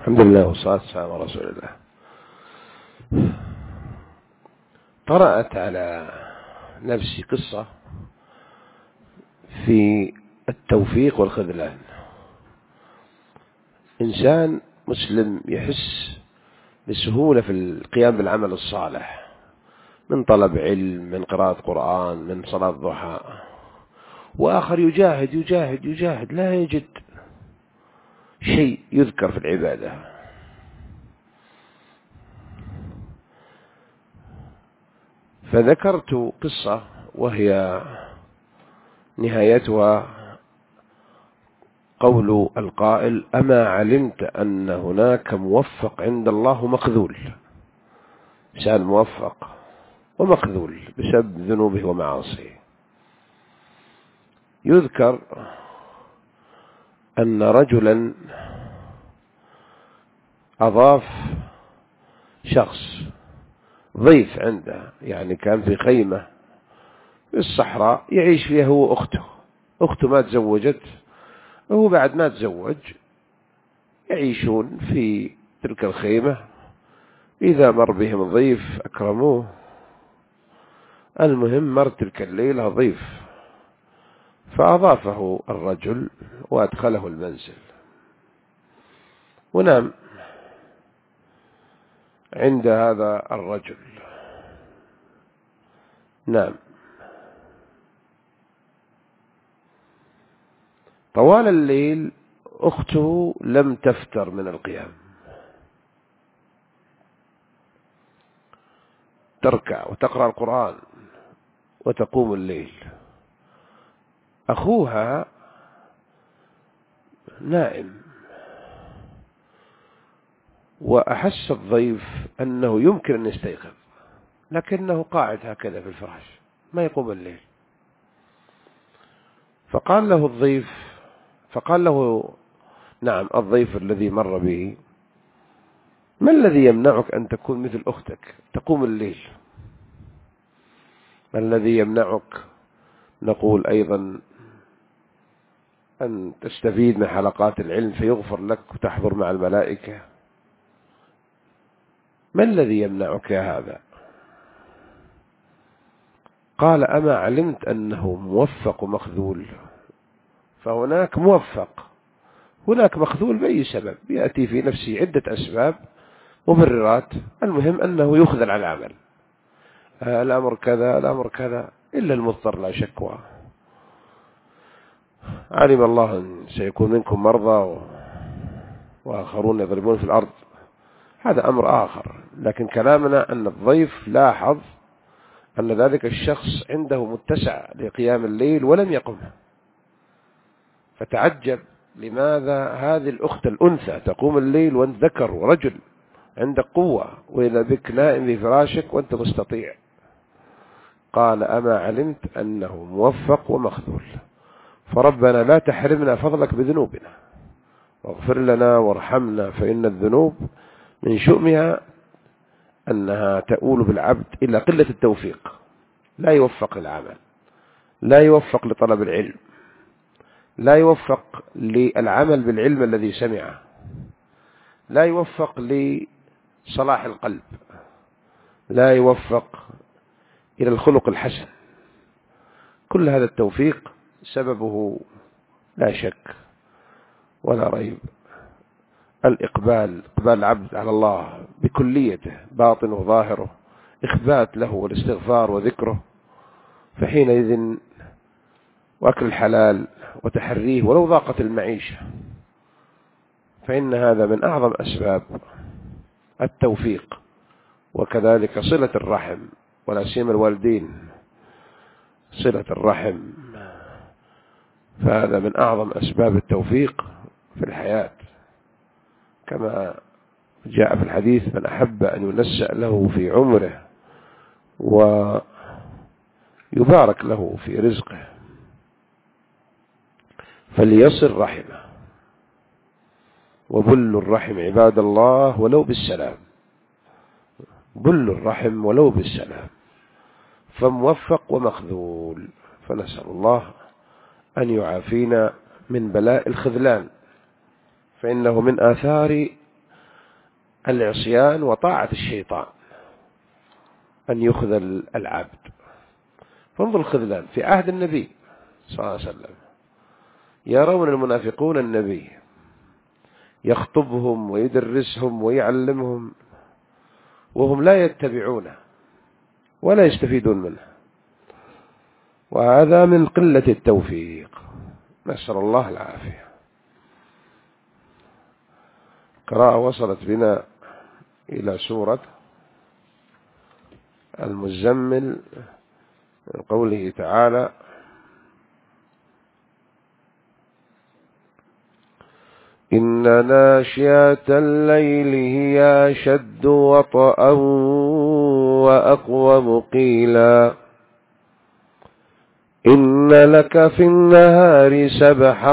الحمد لله والصلاة والسلام على رسول الله. طرأت على نفسي قصة في التوفيق والخذلان. إنسان مسلم يحس بسهولة في القيام بالعمل الصالح، من طلب علم، من قراءة قرآن، من صلاة ضحى، وآخر يجاهد يجاهد يجاهد لا يجد شيء يذكر في العبادة. فذكرت قصة وهي نهايتها قول القائل: أما علمت أن هناك موفق عند الله مخذول؟ إنسان موفق ومخذول بسبب ذنوبه ومعاصيه. يذكر أن رجلا أضاف شخص ضيف عنده، يعني كان في خيمة في الصحراء يعيش فيها هو أخته ما تزوجت، وهو بعد ما تزوج يعيشون في تلك الخيمة. إذا مر بهم ضيف أكرموه. المهم مر تلك الليلة ضيف فأضافه الرجل وأدخله المنزل ونام عند هذا الرجل. نام طوال الليل. أخته لم تفتر من القيام، تركع وتقرأ القرآن وتقوم الليل. أخوها نائم، وأحس الضيف أنه يمكن أن يستيقظ، لكنه قاعد هكذا في الفراش ما يقوم الليل. فقال له نعم الضيف الذي مر به: ما الذي يمنعك أن تكون مثل أختك تقوم الليل؟ ما الذي يمنعك نقول أيضا أن تستفيد من حلقات العلم فيغفر لك وتحضر مع الملائكة؟ ما الذي يمنعك يا هذا؟ قال: أما علمت أنه موفق ومخذول؟ فهناك موفق، هناك مخذول بأي سبب، يأتي في نفسه عدة أسباب مبررات، المهم أنه يخذل على العمل. الأمر كذا الأمر كذا، إلا المضطر لا شكوى. علم الله أن سيكون منكم مرضى وآخرون يضربون في الأرض، هذا أمر آخر. لكن كلامنا أن الضيف لاحظ أن ذلك الشخص عنده متسع لقيام الليل ولم يقم، فتعجب لماذا هذه الأخت الأنثى تقوم الليل وأنت ذكر ورجل عندك قوة، وإذا بك نائم في فراشك وأنت مستطيع. قال: أما علمت أنه موفق ومخذول؟ فربنا لا تحرمنا فضلك بذنوبنا، واغفر لنا وارحمنا، فإن الذنوب من شؤمها أنها تؤول بالعبد إلى قلة التوفيق. لا يوفق للعمل، لا يوفق لطلب العلم، لا يوفق للعمل بالعلم الذي سمعه، لا يوفق لصلاح القلب، لا يوفق إلى الخلق الحسن. كل هذا التوفيق سببه لا شك ولا ريب إقبال العبد على الله بكليته، باطن وظاهره، إخبات له والاستغفار وذكره. فحينئذ وأكل الحلال وتحريه ولو ضاقت المعيشة، فإن هذا من أعظم أسباب التوفيق. وكذلك صلة الرحم، ولا سيما الوالدين، صلة الرحم، فهذا من أعظم أسباب التوفيق في الحياة، كما جاء في الحديث: من أحب أن ينسأ له في عمره ويبارك له في رزقه فليصل رحمه. وبل الرحم عباد الله ولو بالسلام، بل الرحم ولو بالسلام. فموفق ومخذول. فنسأل الله أن يعافينا من بلاء الخذلان، فإنه من آثار العصيان وطاعة الشيطان أن يخذل العبد. فانظر الخذلان في عهد النبي صلى الله عليه وسلم، يرون المنافقون النبي يخطبهم ويدرسهم ويعلمهم وهم لا يتبعونه ولا يستفيدون منه، وهذا من قلة التوفيق، نسأل الله العافية. قراءة وصلت بنا إلى سورة المزمل من قوله تعالى: إن ناشئة الليل هي أشد وطئا وأقوم قيلا إن لك في النهار سبحا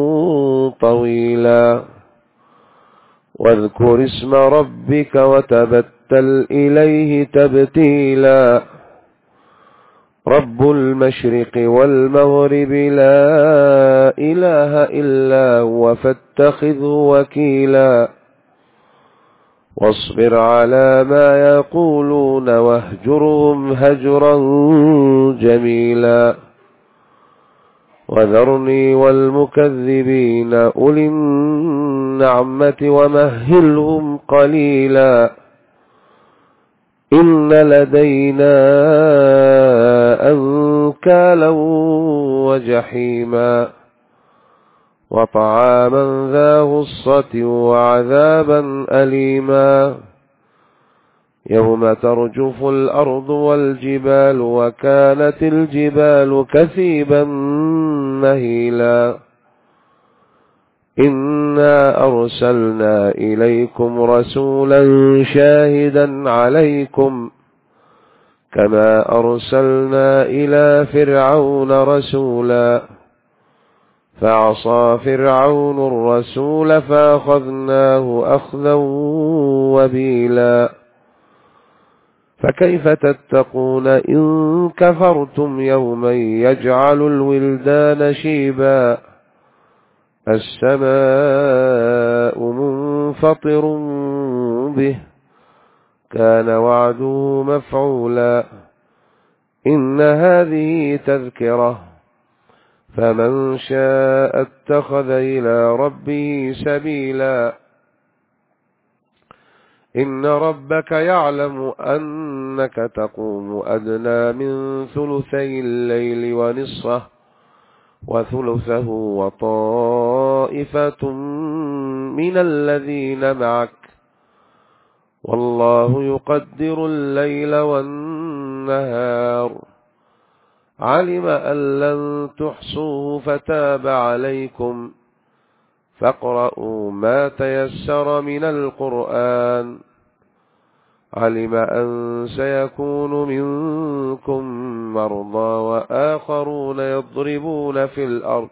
طويلا واذكر اسم ربك وتبتل إليه تبتيلا رب المشرق والمغرب لا إله إلا هو فاتخذه وكيلا واصبر على ما يقولون واهجرهم هجرا جميلا وذرني والمكذبين أولي النعمة ومهلهم قليلا إن لدينا أنكالا وجحيما وطعاما ذا غصة وعذابا أليما يوم ترجف الأرض والجبال وكانت الجبال كثيبا مهيلا إنا أرسلنا إليكم رسولا شاهدا عليكم كما أرسلنا إلى فرعون رسولا فعصى فرعون الرسول فأخذناه أخذا وبيلا فكيف تتقون إن كفرتم يوما يجعل الولدان شيبا السماء منفطر به كان وعده مفعولا إن هذه تذكرة فمن شاء اتخذ إلى ربه سبيلا إن ربك يعلم أنك تقوم أدنى من ثلثي الليل ونصفه وثلثه وطائفة من الذين معك والله يقدر الليل والنهار علم أن لن تحصوه فتاب عليكم فاقرؤوا ما تيسر من القرآن علم أن سيكون منكم مرضى وآخرون يضربون في الأرض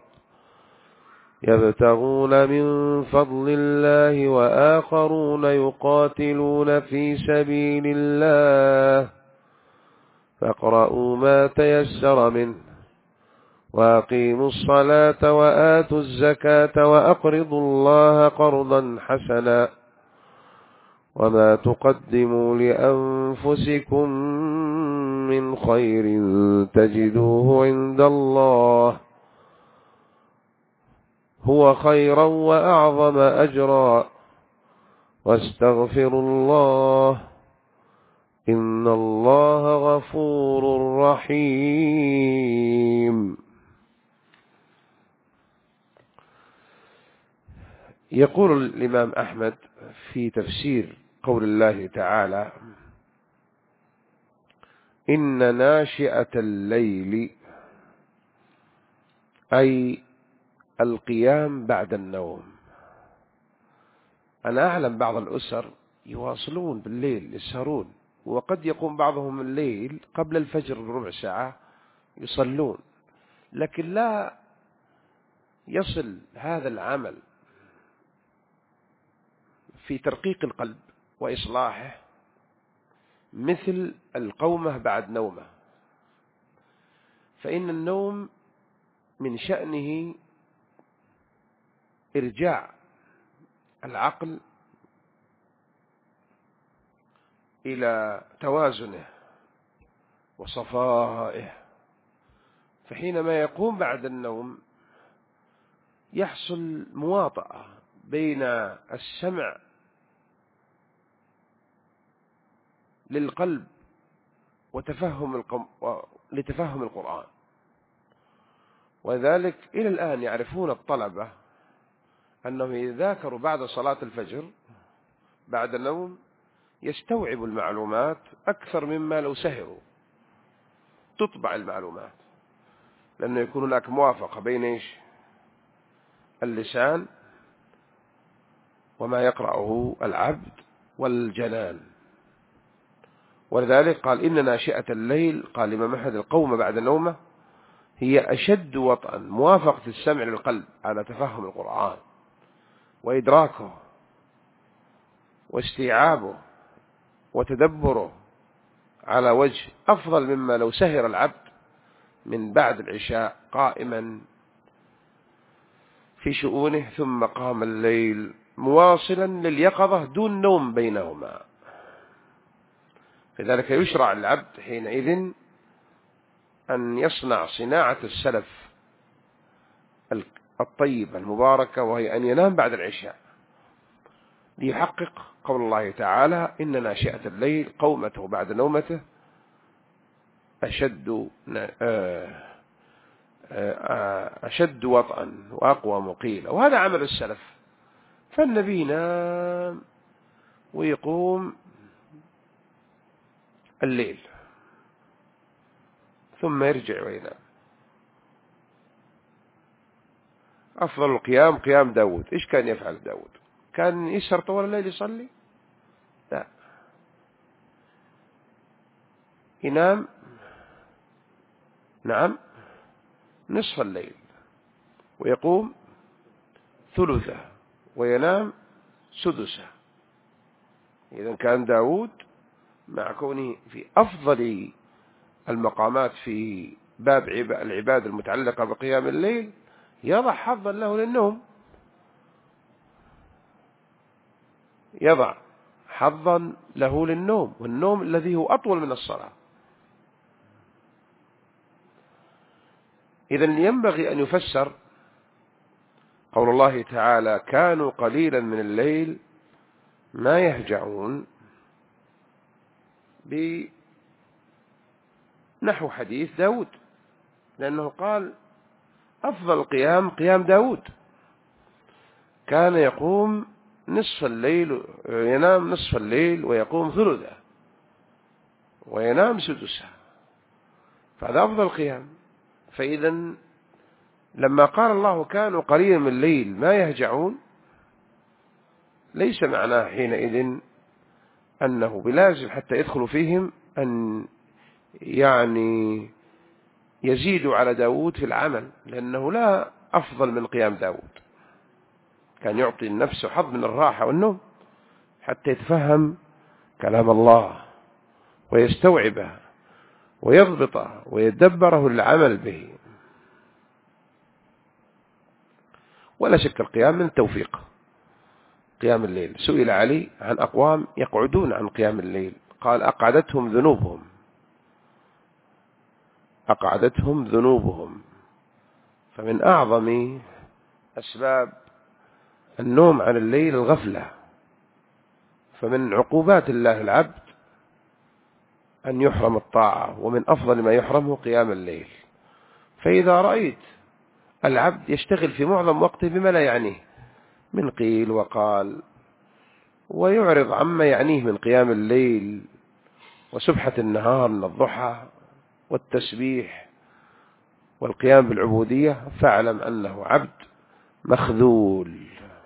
يبتغون من فضل الله وآخرون يقاتلون في سبيل الله فاقرؤوا ما تيسر منه وأقيموا الصلاة وآتوا الزكاة وأقرضوا الله قرضا حسنا وما تقدموا لأنفسكم من خير تجدوه عند الله هو خيرا وأعظم أجرا واستغفروا الله إن الله غفور رحيم. يقول الإمام أحمد في تفسير قول الله تعالى إن ناشئة الليل أي القيام بعد النوم. أنا أعلم بعض الأسر يواصلون بالليل يسهرون وقد يقوم بعضهم الليل قبل الفجر بربع ساعة يصلون، لكن لا يصل هذا العمل في ترقيق القلب وإصلاحه مثل القومة بعد نومه، فإن النوم من شأنه إرجاع العقل إلى توازنه وصفائه. فحينما يقوم بعد النوم يحصل مواطأة بين السمع للقلب لتفهم القرآن. وذلك إلى الآن يعرفون الطلبة أنهم إذا ذاكروا بعد صلاة الفجر بعد النوم يستوعب المعلومات أكثر مما لو سهروا، تطبع المعلومات، لأنه يكون هناك موافقة بين اللسان وما يقرأه العبد والجنان. ولذلك قال إن ناشئة الليل، قال الإمام أحمد القوم بعد نومه هي أشد وطئا، موافقة السمع للقلب على تفهم القرآن وإدراكه واستيعابه وتدبره على وجه أفضل مما لو سهر العبد من بعد العشاء قائما في شؤونه ثم قام الليل مواصلا لليقظة دون نوم بينهما. لذلك يشرع العبد حينئذ أن يصنع صناعة السلف الطيبة المباركة، وهي أن ينام بعد العشاء ليحقق قول الله تعالى إن ناشئة الليل قومته بعد نومته أشد وطئا وأقوى مقيلا. وهذا عمل السلف. فالنبي ينام ويقوم الليل ثم يرجع وينام. أفضل القيام قيام داود. إيش كان يفعل داود؟ كان يسهر طول الليل يصلي؟ لا، ينام نعم نصف الليل ويقوم ثلثه وينام سدسه. إذن كان داود مع كونه في أفضل المقامات في باب العبادة المتعلقة بقيام الليل يضع حظا له للنوم، يضع حظا له للنوم، والنوم الذي هو أطول من الصلاة. إذن ينبغي أن يفسر قول الله تعالى كانوا قليلا من الليل ما يهجعون بنحو حديث داود، لأنه قال أفضل القيام قيام داود، كان يقوم نصف الليل، ينام نصف الليل ويقوم ثلثه وينام سدسه، فهذا أفضل القيام. فإذا لما قال الله كانوا قليلا من الليل ما يهجعون ليس معناه حينئذ أنه بلازم حتى يدخلوا فيهم أن يعني يزيدوا على داود في العمل، لأنه لا أفضل من قيام داود. كان يعطي النفس حظ من الراحة والنوم حتى يتفهم كلام الله ويستوعبه ويضبطه ويدبره للعمل به. ولا شك القيام من التوفيق. قيام الليل سئل علي عن أقوام يقعدون عن قيام الليل قال أقعدتهم ذنوبهم. فمن أعظم أسباب النوم عن الليل الغفلة، فمن عقوبات الله العبد أن يحرم الطاعة، ومن أفضل ما يحرمه قيام الليل. فإذا رأيت العبد يشتغل في معظم وقته بما لا يعنيه من قيل وقال، ويعرض عما يعنيه من قيام الليل وسبحة النهار من الضحى والتسبيح والقيام بالعبودية، فاعلم أنه عبد مخذول.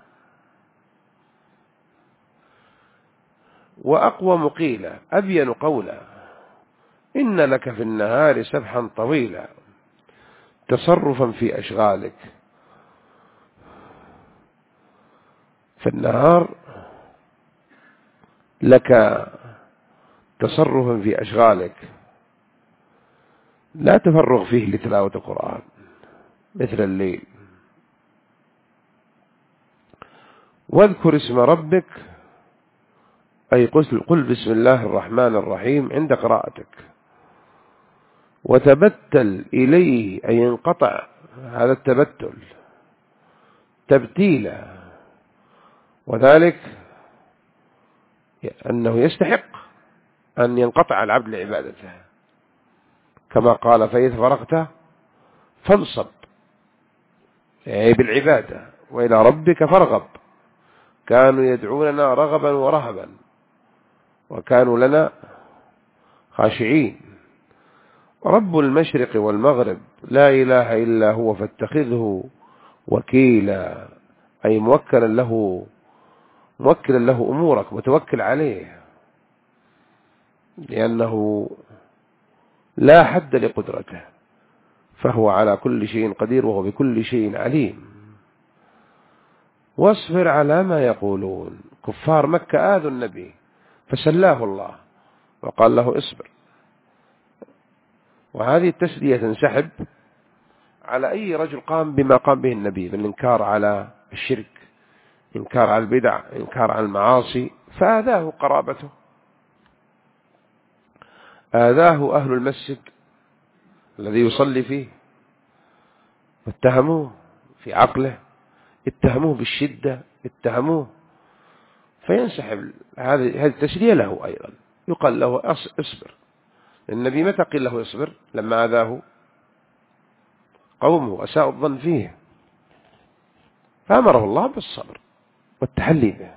وأقوى مقيلة أبين قولا إن لك في النهار سبحا طويلا تصرفا في أشغالك. في النهار لك تصرفا في أشغالك لا تفرغ فيه لتلاوة القرآن مثل الليل. واذكر اسم ربك أي قل بسم الله الرحمن الرحيم عند قراءتك، وتبتل إليه أي انقطع هذا التبتل تبتيلا، وذلك أنه يستحق أن ينقطع العبد لعبادته، كما قال فإذا فرغت فانصب، أي بالعبادة، وإلى ربك فارغب. كانوا يدعوننا رغبا ورهبا وكانوا لنا خاشعين. رب المشرق والمغرب لا إله إلا هو فاتخذه وكيلا، أي موكلا له أمورك، متوكل عليه، لأنه لا حد لقدرته، فهو على كل شيء قدير وهو بكل شيء عليم. واصبر على ما يقولون. كفار مكة آذوا النبي فسلاه الله وقال له اصبر، وهذه التسلية تنسحب على أي رجل قام بما قام به النبي من إنكار على الشرك، إنكار على البدع، إنكار على المعاصي، فآذاه قرابته، آذاه أهل المسجد الذي يصلي فيه، واتهموه في عقله، اتهموه بالشدة، اتهموه، فينسحب. هذه التسلية له أيضا، يقال له اصبر. النبي متى قيل له اصبر؟ لما آذاه قومه أساءوا الظن فيه، فأمره الله بالصبر والتحلي به.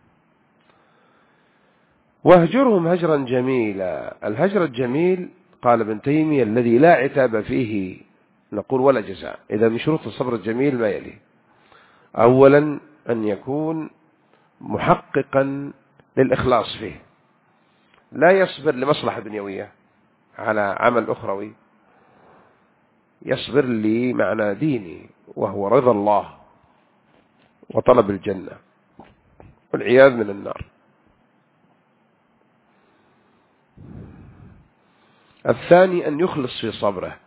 واهجرهم هجرا جميلا. الهجر الجميل قال ابن تيمية الذي لا عتاب فيه نقول ولا جزاء. إذا من شروط الصبر الجميل ما يلي: أولا أن يكون محققا للإخلاص فيه، لا يصبر لمصلحة دنيوية على عمل أخروي، يصبر لمعنى ديني وهو رضا الله وطلب الجنة والعياذ من النار. الثاني أن يخلص في صبره.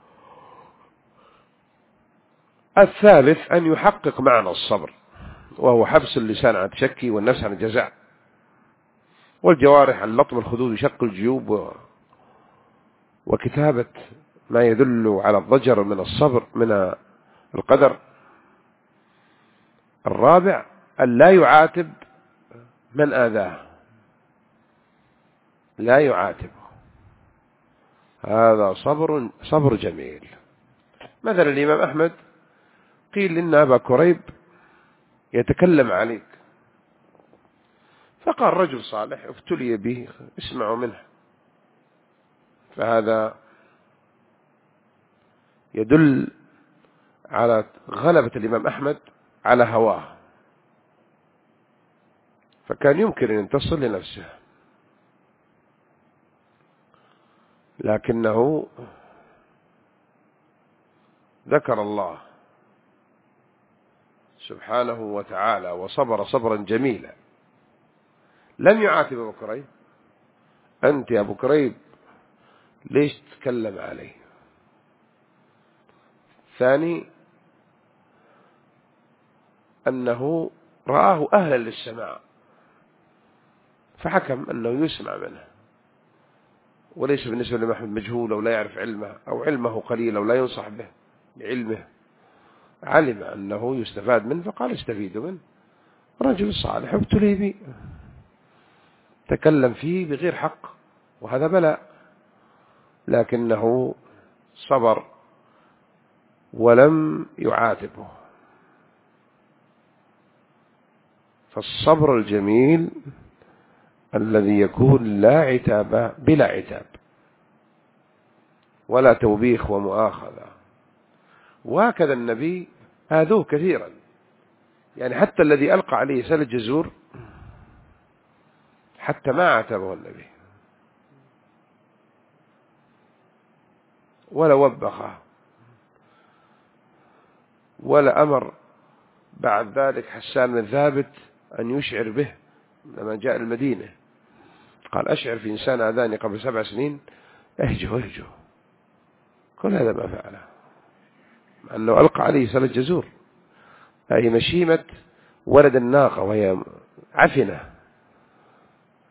الثالث أن يحقق معنى الصبر، وهو حبس اللسان عن التشكي والنفس عن الجزع والجوارح عن لطم الخدود وشق الجيوب وكتابة ما يدل على الضجر من الصبر من القدر. الرابع أن لا يعاتب من آذاه، لا يعاتبه، هذا صبر جميل. مثلا الإمام أحمد قيل إن أبا كريب يتكلم عليك، فقال رجل صالح ابتلي به اسمعوا منه، فهذا يدل على غلبة الإمام أحمد على هواه، فكان يمكن أن ينتصر لنفسه، لكنه ذكر الله سبحانه وتعالى وصبر صبرا جميلا. لم يعاتب أبو كريب: أنت يا أبو كريب ليش تتكلم عليه؟ ثاني أنه رآه أهلا للسماع فحكم أنه يسمع منه، وليس بالنسبة لمحمد مجهول أو لا يعرف علمه أو علمه قليل أو لا ينصح به بعلمه، علم أنه يستفاد منه فقال استفيدوا منه. رجل صالح ابتلي به، تكلم فيه بغير حق وهذا بلاء، لكنه صبر ولم يعاتبه. فالصبر الجميل الذي يكون لا عتاب، بلا عتاب ولا توبيخ ومؤاخذة. وهكذا النبي آذوه كثيرا، يعني حتى الذي ألقى عليه سل الجزور حتى ما عاتبه النبي ولا وبخه ولا أمر بعد ذلك حسان بن ثابت أن يشعر به لما جاء المدينة، قال أشعر في إنسان آذاني قبل 7 سنين اهجه، كل هذا ما فعله، مع أنه ألقى عليه سل الجزور، هي مشيمة ولد الناقة وهي عفنة،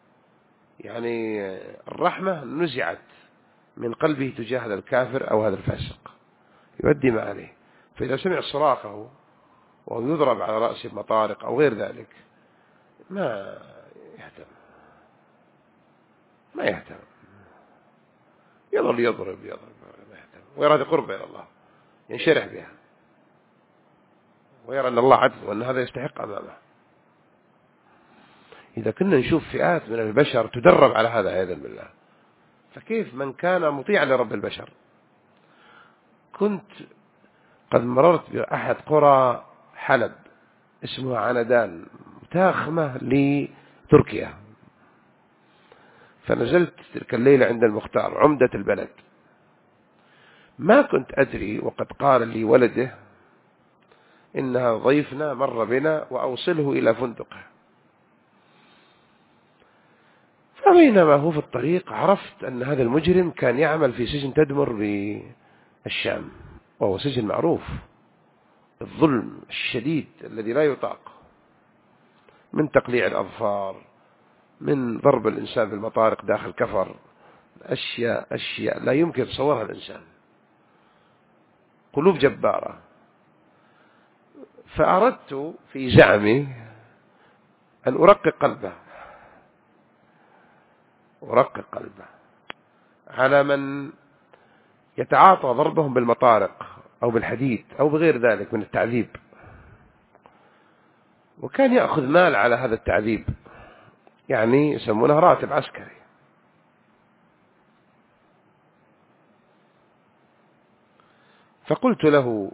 يعني الرحمة نزعت من قلبه تجاه هذا الكافر أو هذا الفاسق، يؤدي ما عليه. فإذا سمع صراخه وهو يضرب على رأسه بمطارق أو غير ذلك ما يهتم، ما يهتم، يظل يضرب ما يهتم، ويرى هذه قربة إلى الله ينشرح بها، ويرى أن الله عدل وأن هذا يستحق أمامه. إذا كنا نشوف فئات من البشر تدرب على هذا عياذا بالله، فكيف من كان مطيعا لرب البشر؟ كنت قد مررت بأحد قرى حلب اسمها عندان، متاخمة لتركيا، فنزلت تلك الليلة عند المختار عمدة البلد. ما كنت أدري، وقد قال لي ولده إنها ضيفنا مر بنا وأوصله إلى فندقه. فبينما هو في الطريق عرفت أن هذا المجرم كان يعمل في سجن تدمر بالشام، وهو سجن معروف الظلم الشديد الذي لا يطاق، من تقليع الأظفار، من ضرب الإنسان بالمطارق داخل كفر، أشياء لا يمكن تصورها الإنسان، قلوب جبارة. فأردت في زعمي أن أرقق قلبه على من يتعاطى ضربهم بالمطارق أو بالحديد أو بغير ذلك من التعذيب، وكان يأخذ مال على هذا التعذيب، يعني يسمونه راتب عسكري. فقلت له: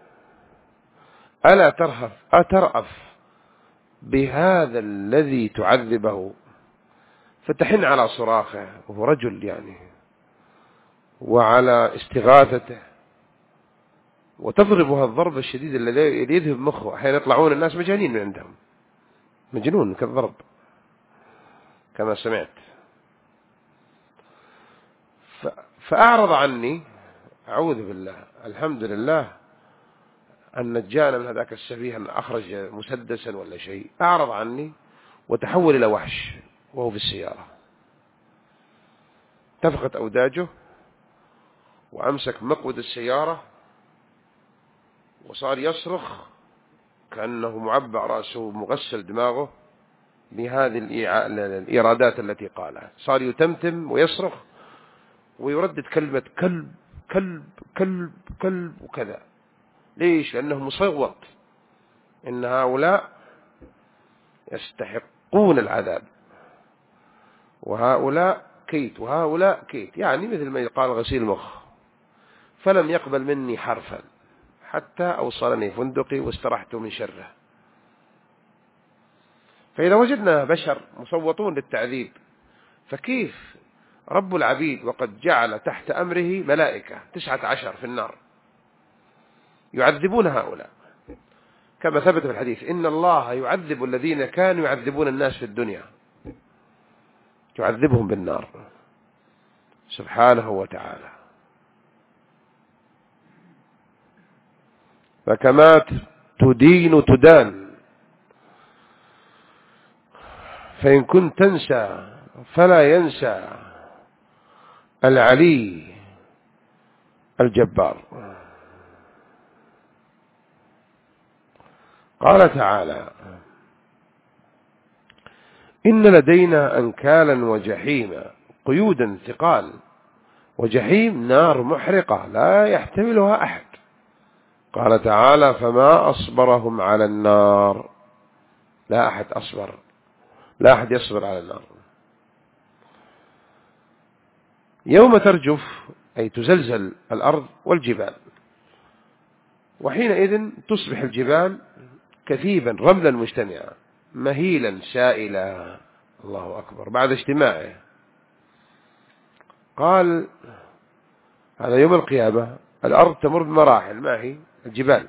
ألا أترأف بهذا الذي تعذبه، فتحن على صراخه وهو رجل يعني، وعلى استغاثته، وتضربها الضرب الشديد الذي يذهب مخه. أحيانا يطلعون الناس مجانين من عندهم، مجنون كالضرب كما سمعت. فأعرض عني، أعوذ بالله، الحمد لله أن نجانا من هذاك السفيه، أن أخرج مسدسا ولا شيء. أعرض عني وتحول إلى وحش وهو في السيارة، تفقت أوداجه وأمسك مقود السيارة وصار يصرخ كأنه معبأ رأسه مغسل دماغه بهذه الإيرادات التي قالها. صار يتمتم ويصرخ ويردد كلمة كلب كلب كلب كلب وكذا. ليش؟ لأنه مصوت إن هؤلاء يستحقون العذاب، وهؤلاء كيت وهؤلاء كيت، يعني مثل ما يقال غسيل مخ. فلم يقبل مني حرفا حتى أوصلني فندقي واسترحت من شره. فإذا وجدنا بشر مصوتون للتعذيب، فكيف رب العبيد وقد جعل تحت أمره ملائكة 19 في النار يعذبون هؤلاء، كما ثبت في الحديث: إن الله يعذب الذين كانوا يعذبون الناس في الدنيا، يعذبهم بالنار سبحانه وتعالى. فكما تدين تدان، فإن كنت تنسى فلا ينسى العلي الجبار. قال تعالى: إن لدينا أنكالا وجحيما قيودا ثقال، وجحيم نار محرقة لا يحتملها أحد. قال تعالى: فما أصبرهم على النار. لا أحد يصبر على النار. يوم ترجف أي تزلزل الأرض والجبال، وحينئذ تصبح الجبال كثيبا رملا مجتمعا مهيلا سائلا. الله أكبر. بعد اجتماعه قال: هذا يوم القيامة الأرض تمر بمراحل. ما هي الجبال؟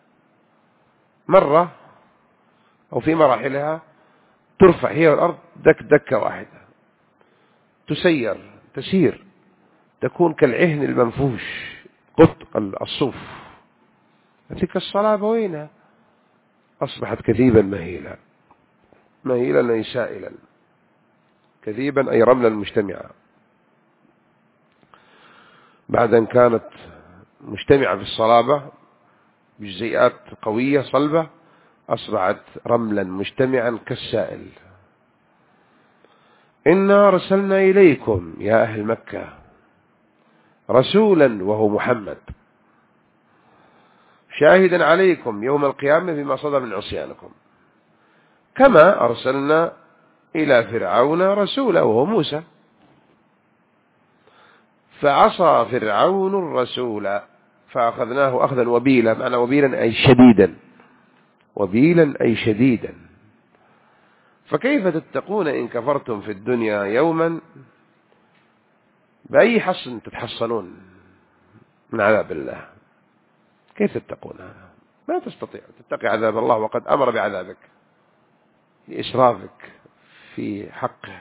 مرة أو في مراحلها ترفع هي الأرض دكة واحدة، تسير، تكون كالعهن المنفوش، قط الصوف. تلك الصلابة وينها؟ أصبحت كثيبا مهيلا أي سائلا كثيبا أي رملا مجتمعا، بعد أن كانت مجتمعة في الصلابة بجزيئات قوية صلبة أصبحت رملا مجتمعا كالسائل. إنا أرسلنا إليكم يا أهل مكة رسولا وهو محمد شاهدا عليكم يوم القيامة بما صدر من عصيانكم، كما أرسلنا إلى فرعون رسولا وهو موسى فعصى فرعون الرسول فأخذناه أخذا وبيلا. معنى وبيلا أي شديدا، وبيلا أي شديدا. فكيف تتقون إن كفرتم في الدنيا يوما؟ بأي حصن تتحصنون من عذاب الله؟ كيف تتقون هذا؟ ما تستطيع تتقي عذاب الله وقد أمر بعذابك لإسرافك في حقه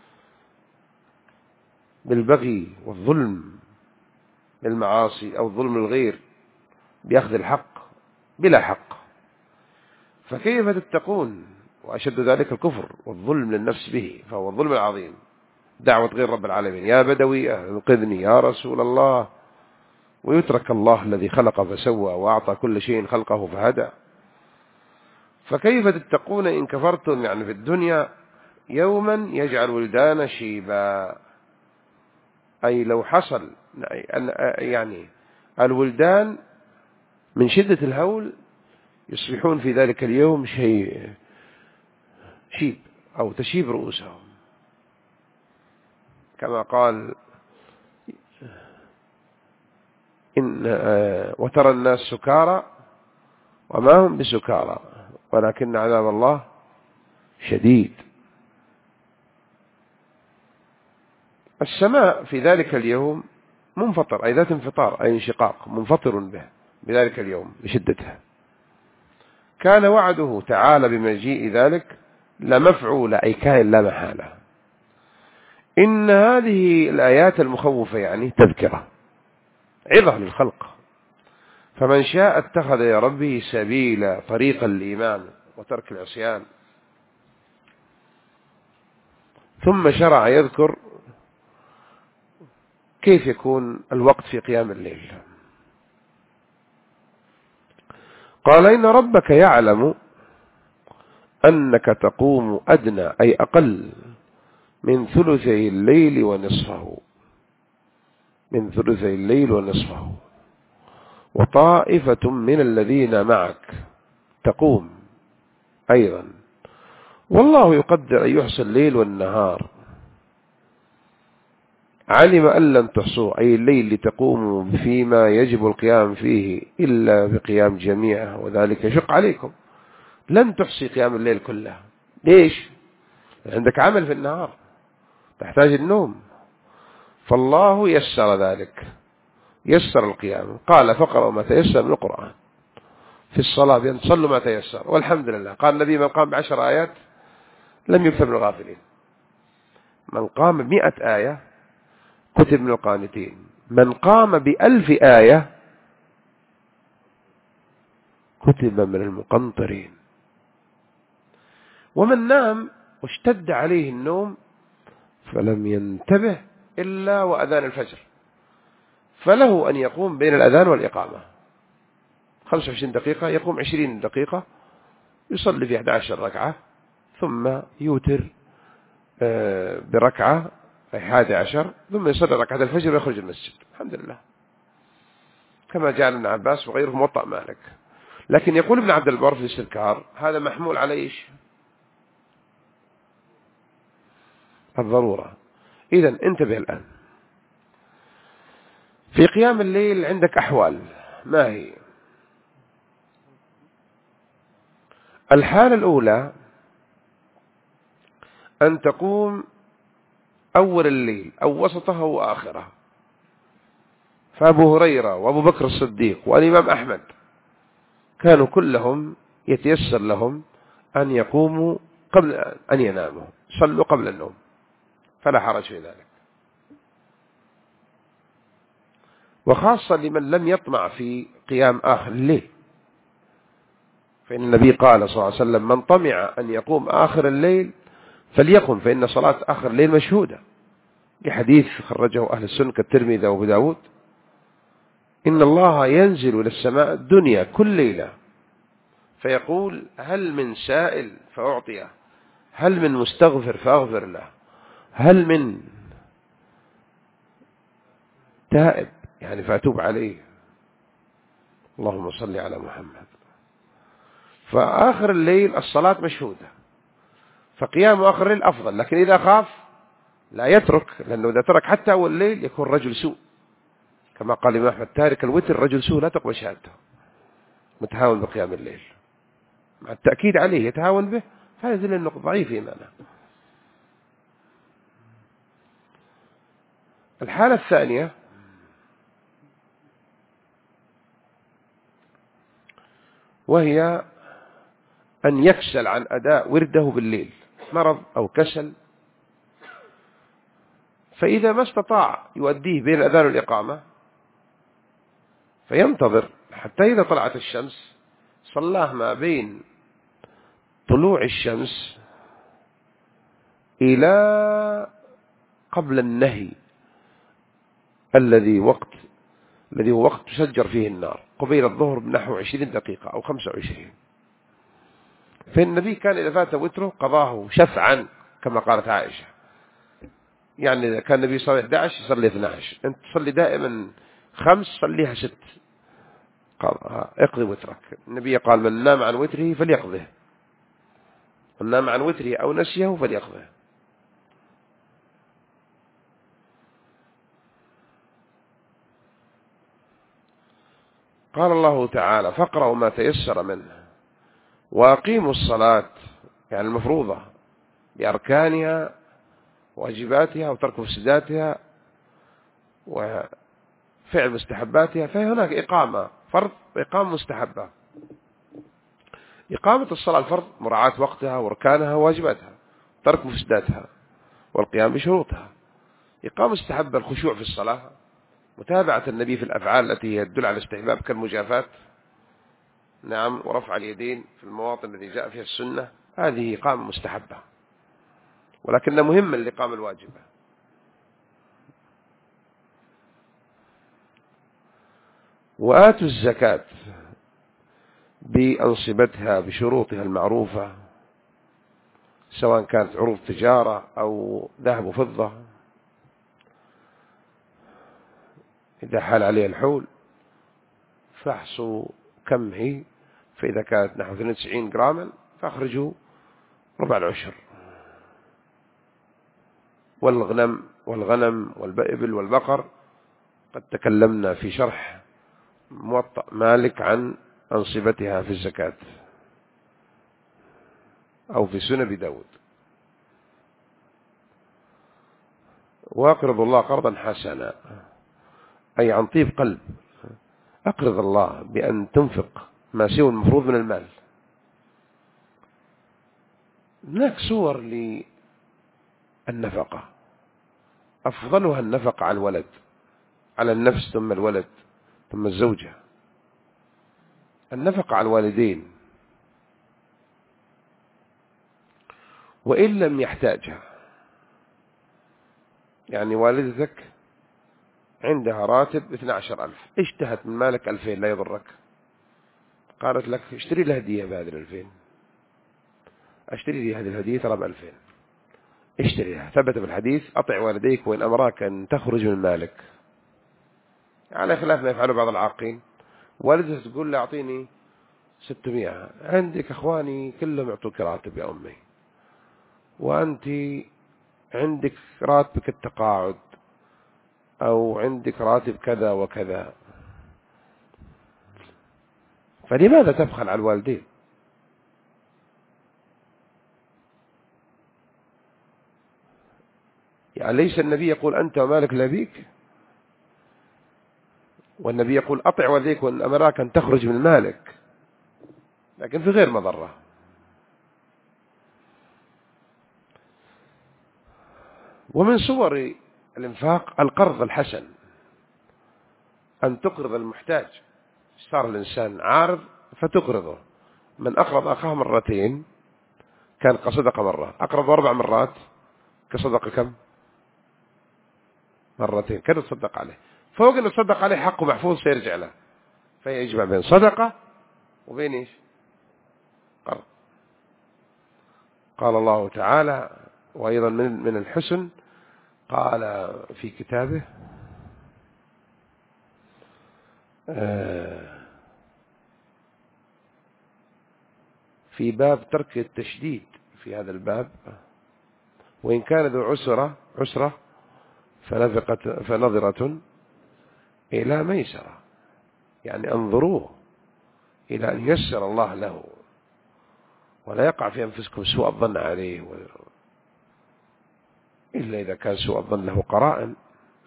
بالبغي والظلم بالمعاصي أو الظلم الغير بأخذ الحق بلا حق. فكيف تتقون؟ وأشد ذلك الكفر والظلم للنفس به، فهو الظلم العظيم. دعوة غير رب العالمين يا بدوي انقذني يا رسول الله، ويترك الله الذي خلق فسوى وأعطى كل شيء خلقه فهدى. فكيف تتقون إن كفرتم يعني في الدنيا يوما يجعل ولدان شيبا، أي لو حصل يعني الولدان من شدة الهول يصبحون في ذلك اليوم شيب أو تشيب رؤوسهم، كما قال وترى الناس سكارى وما هم بسكارى ولكن عذاب الله شديد. السماء في ذلك اليوم منفطر، أي ذات انفطار، أي انشقاق، منفطر به بذلك اليوم لشدته. كان وعده تعالى بمجيء ذلك لمفعول، أي كائن لا محالة. إن هذه الآيات المخوفة يعني تذكرة عظة للخلق، فمن شاء اتخذ يا ربه سبيلا، طريقا الإيمان وترك العصيان. ثم شرع يذكر كيف يكون الوقت في قيام الليل. قال إن ربك يعلم أنك تقوم أدنى أي أقل من ثلثي الليل ونصفه، من ثلثي الليل ونصفه، وطائفة من الذين معك تقوم أيضا، والله يقدر أن يحصي الليل والنهار، علم أن لن تحصوا أي الليل لتقوموا فيما يجب القيام فيه إلا بقيام جميعه، وذلك يشق عليكم. لن تحصي قيام الليل كله. ليش؟ عندك عمل في النهار تحتاج النوم، فالله يسر ذلك، يسر القيام. قال فقرأوا ما تيسر من القرآن في الصلاة بأن تصلوا ما تيسر، والحمد لله. قال النبي من قام ب10 آيات لم يكتب من الغافلين، من قام ب100 آية كتب من القانتين، من قام ب1000 آية كتب من المقنطرين. ومن نام واشتد عليه النوم فلم ينتبه إلا وأذان الفجر، فله أن يقوم بين الأذان والإقامة 25 دقيقة، يقوم 20 دقيقة يصلي في 11 ركعة، ثم يوتر بركعة 11، ثم يصلي ركعة الفجر ويخرج المسجد. الحمد لله، كما جاء ابن عباس وغيره في موطأ مالك. لكن يقول ابن عبد البر في الاستذكار هذا محمول على إيش؟ الضرورة. إذن انتبه الآن، في قيام الليل عندك أحوال، ما هي؟ الحالة الأولى أن تقوم أول الليل أو وسطه وآخره، فأبو هريرة وأبو بكر الصديق والإمام أحمد كانوا كلهم يتيسر لهم أن يقوموا قبل أن يناموا، صلوا قبل النوم فلا حرج في ذلك. وخاصة لمن لم يطمع في قيام آخر الليل، فإن النبي قال صلى الله عليه وسلم من طمع أن يقوم آخر الليل فليقم فإن صلاة آخر الليل مشهودة، لحديث خرجه أهل السنة كالترمذي وأبو داود: إن الله ينزل إلى السماء الدنيا كل ليلة فيقول: هل من سائل فأعطيه، هل من مستغفر فأغفر له، هل من تائب يعني فأتوب عليه. اللهم صل على محمد. فآخر الليل الصلاة مشهودة، فقيام آخر الليل أفضل، لكن إذا خاف لا يترك، لأنه إذا ترك حتى أول الليل يكون رجل سوء، كما قال الإمام أحمد: تارك الوتر رجل سوء لا تقبل شهادته. متهاون بقيام الليل مع التأكيد عليه يتهاون به، هذا يدل أنه ضعيف إيمانه. الحالة الثانية وهي أن يكسل عن أداء ورده بالليل، مرض أو كسل، فإذا ما استطاع يؤديه بين الأذان والإقامة فينتظر حتى إذا طلعت الشمس صلاه ما بين طلوع الشمس إلى قبل النهي الذي هو وقت تسجر فيه النار، قبيل الظهر بنحو 20 دقيقة أو 25. فالنبي كان إذا فات وتره قضاه شفعا كما قالت عائشة، يعني إذا كان النبي صلى 11 يصلي 12، أنت تصلي دائما 5 صليها 6، قال اقضي وترك. النبي قال: من نام عن وتره فليقضه، من نام عن وتره أو نسيه فليقضه. قال الله تعالى: فاقرأوا ما تيسر منه وأقيموا الصلاة، يعني المفروضة بأركانها واجباتها وترك مفسداتها وفعل مستحباتها. فهناك إقامة فرض وإقامة مستحبة. إقامة الصلاة الفرض مراعاة وقتها وأركانها وواجباتها، ترك مفسداتها والقيام بشروطها. إقامة مستحبة الخشوع في الصلاة، متابعة النبي في الأفعال التي يدل على استحباب كالمجافات، نعم، ورفع اليدين في المواطن التي جاء فيها السنة، هذه إقامة مستحبة، ولكن مهمة الإقامة الواجبة. وآتوا الزكاة بأنصبتها بشروطها المعروفة، سواء كانت عروض تجارة أو ذهب وفضة، إذا حال عليها الحول فاحصوا كم هي، فإذا كانت نحو 92 جراما فاخرجوا ربع العشر. والغنم والإبل والبقر قد تكلمنا في شرح موطأ مالك عن أنصبتها في الزكاة، أو في سنن أبي داود. وأقرض الله قرضا حسنا، أي عن طيب قلب، أقرض الله بأن تنفق ما سوى المفروض من المال. هناك صور للنفقة، أفضلها النفقة على الولد، على النفس ثم الولد ثم الزوجة. النفقة على الوالدين وإن لم يحتاجها، يعني والدتك عندها راتب 12,000، اشتهت من مالك 2000 لا يضرك، قالت لك اشتري لها هدية بهذه 2000، اشتري لي هذه الهدية ترى ب2000، اشتريها. ثبت في الحديث: أطع والديك وإن أمراك أن تخرج من مالك، على خلاف ما يفعله بعض العاقين. والدتك تقول له أعطيني 600، عندك أخواني كلهم يعطوك راتب يا أمي، وأنت عندك راتبك التقاعد، أو عندك راتب كذا وكذا، فلماذا تبخل على الوالدين؟ يعني ليس النبي يقول أنت ومالك لأبيك؟ والنبي يقول أطع والديك وإن أمراك أن تخرج من مالك، لكن في غير مضرة. ومن صور الإنفاق القرض الحسن، أن تقرض المحتاج. صار الإنسان عارض فتقرضه. من أقرض أخاه مرتين كان كصدقة مرة، أقرض 4 مرات كصدقة كم؟ مرتين، كان يتصدق عليه. فوق أنه يتصدق عليه حقه محفوظ سيرجع له، فيجمع بين صدقة وبين إيش؟ قرض. قال الله تعالى وأيضا من الحسن قال في كتابه في باب ترك التشديد في هذا الباب، وإن كان ذو عسرة فنظرة إلى ميسرة، يعني انظروه إلى أن يسر الله له، ولا يقع في أنفسكم سوء الظن عليه، إلا إذا كان سوء الظن له قرائن.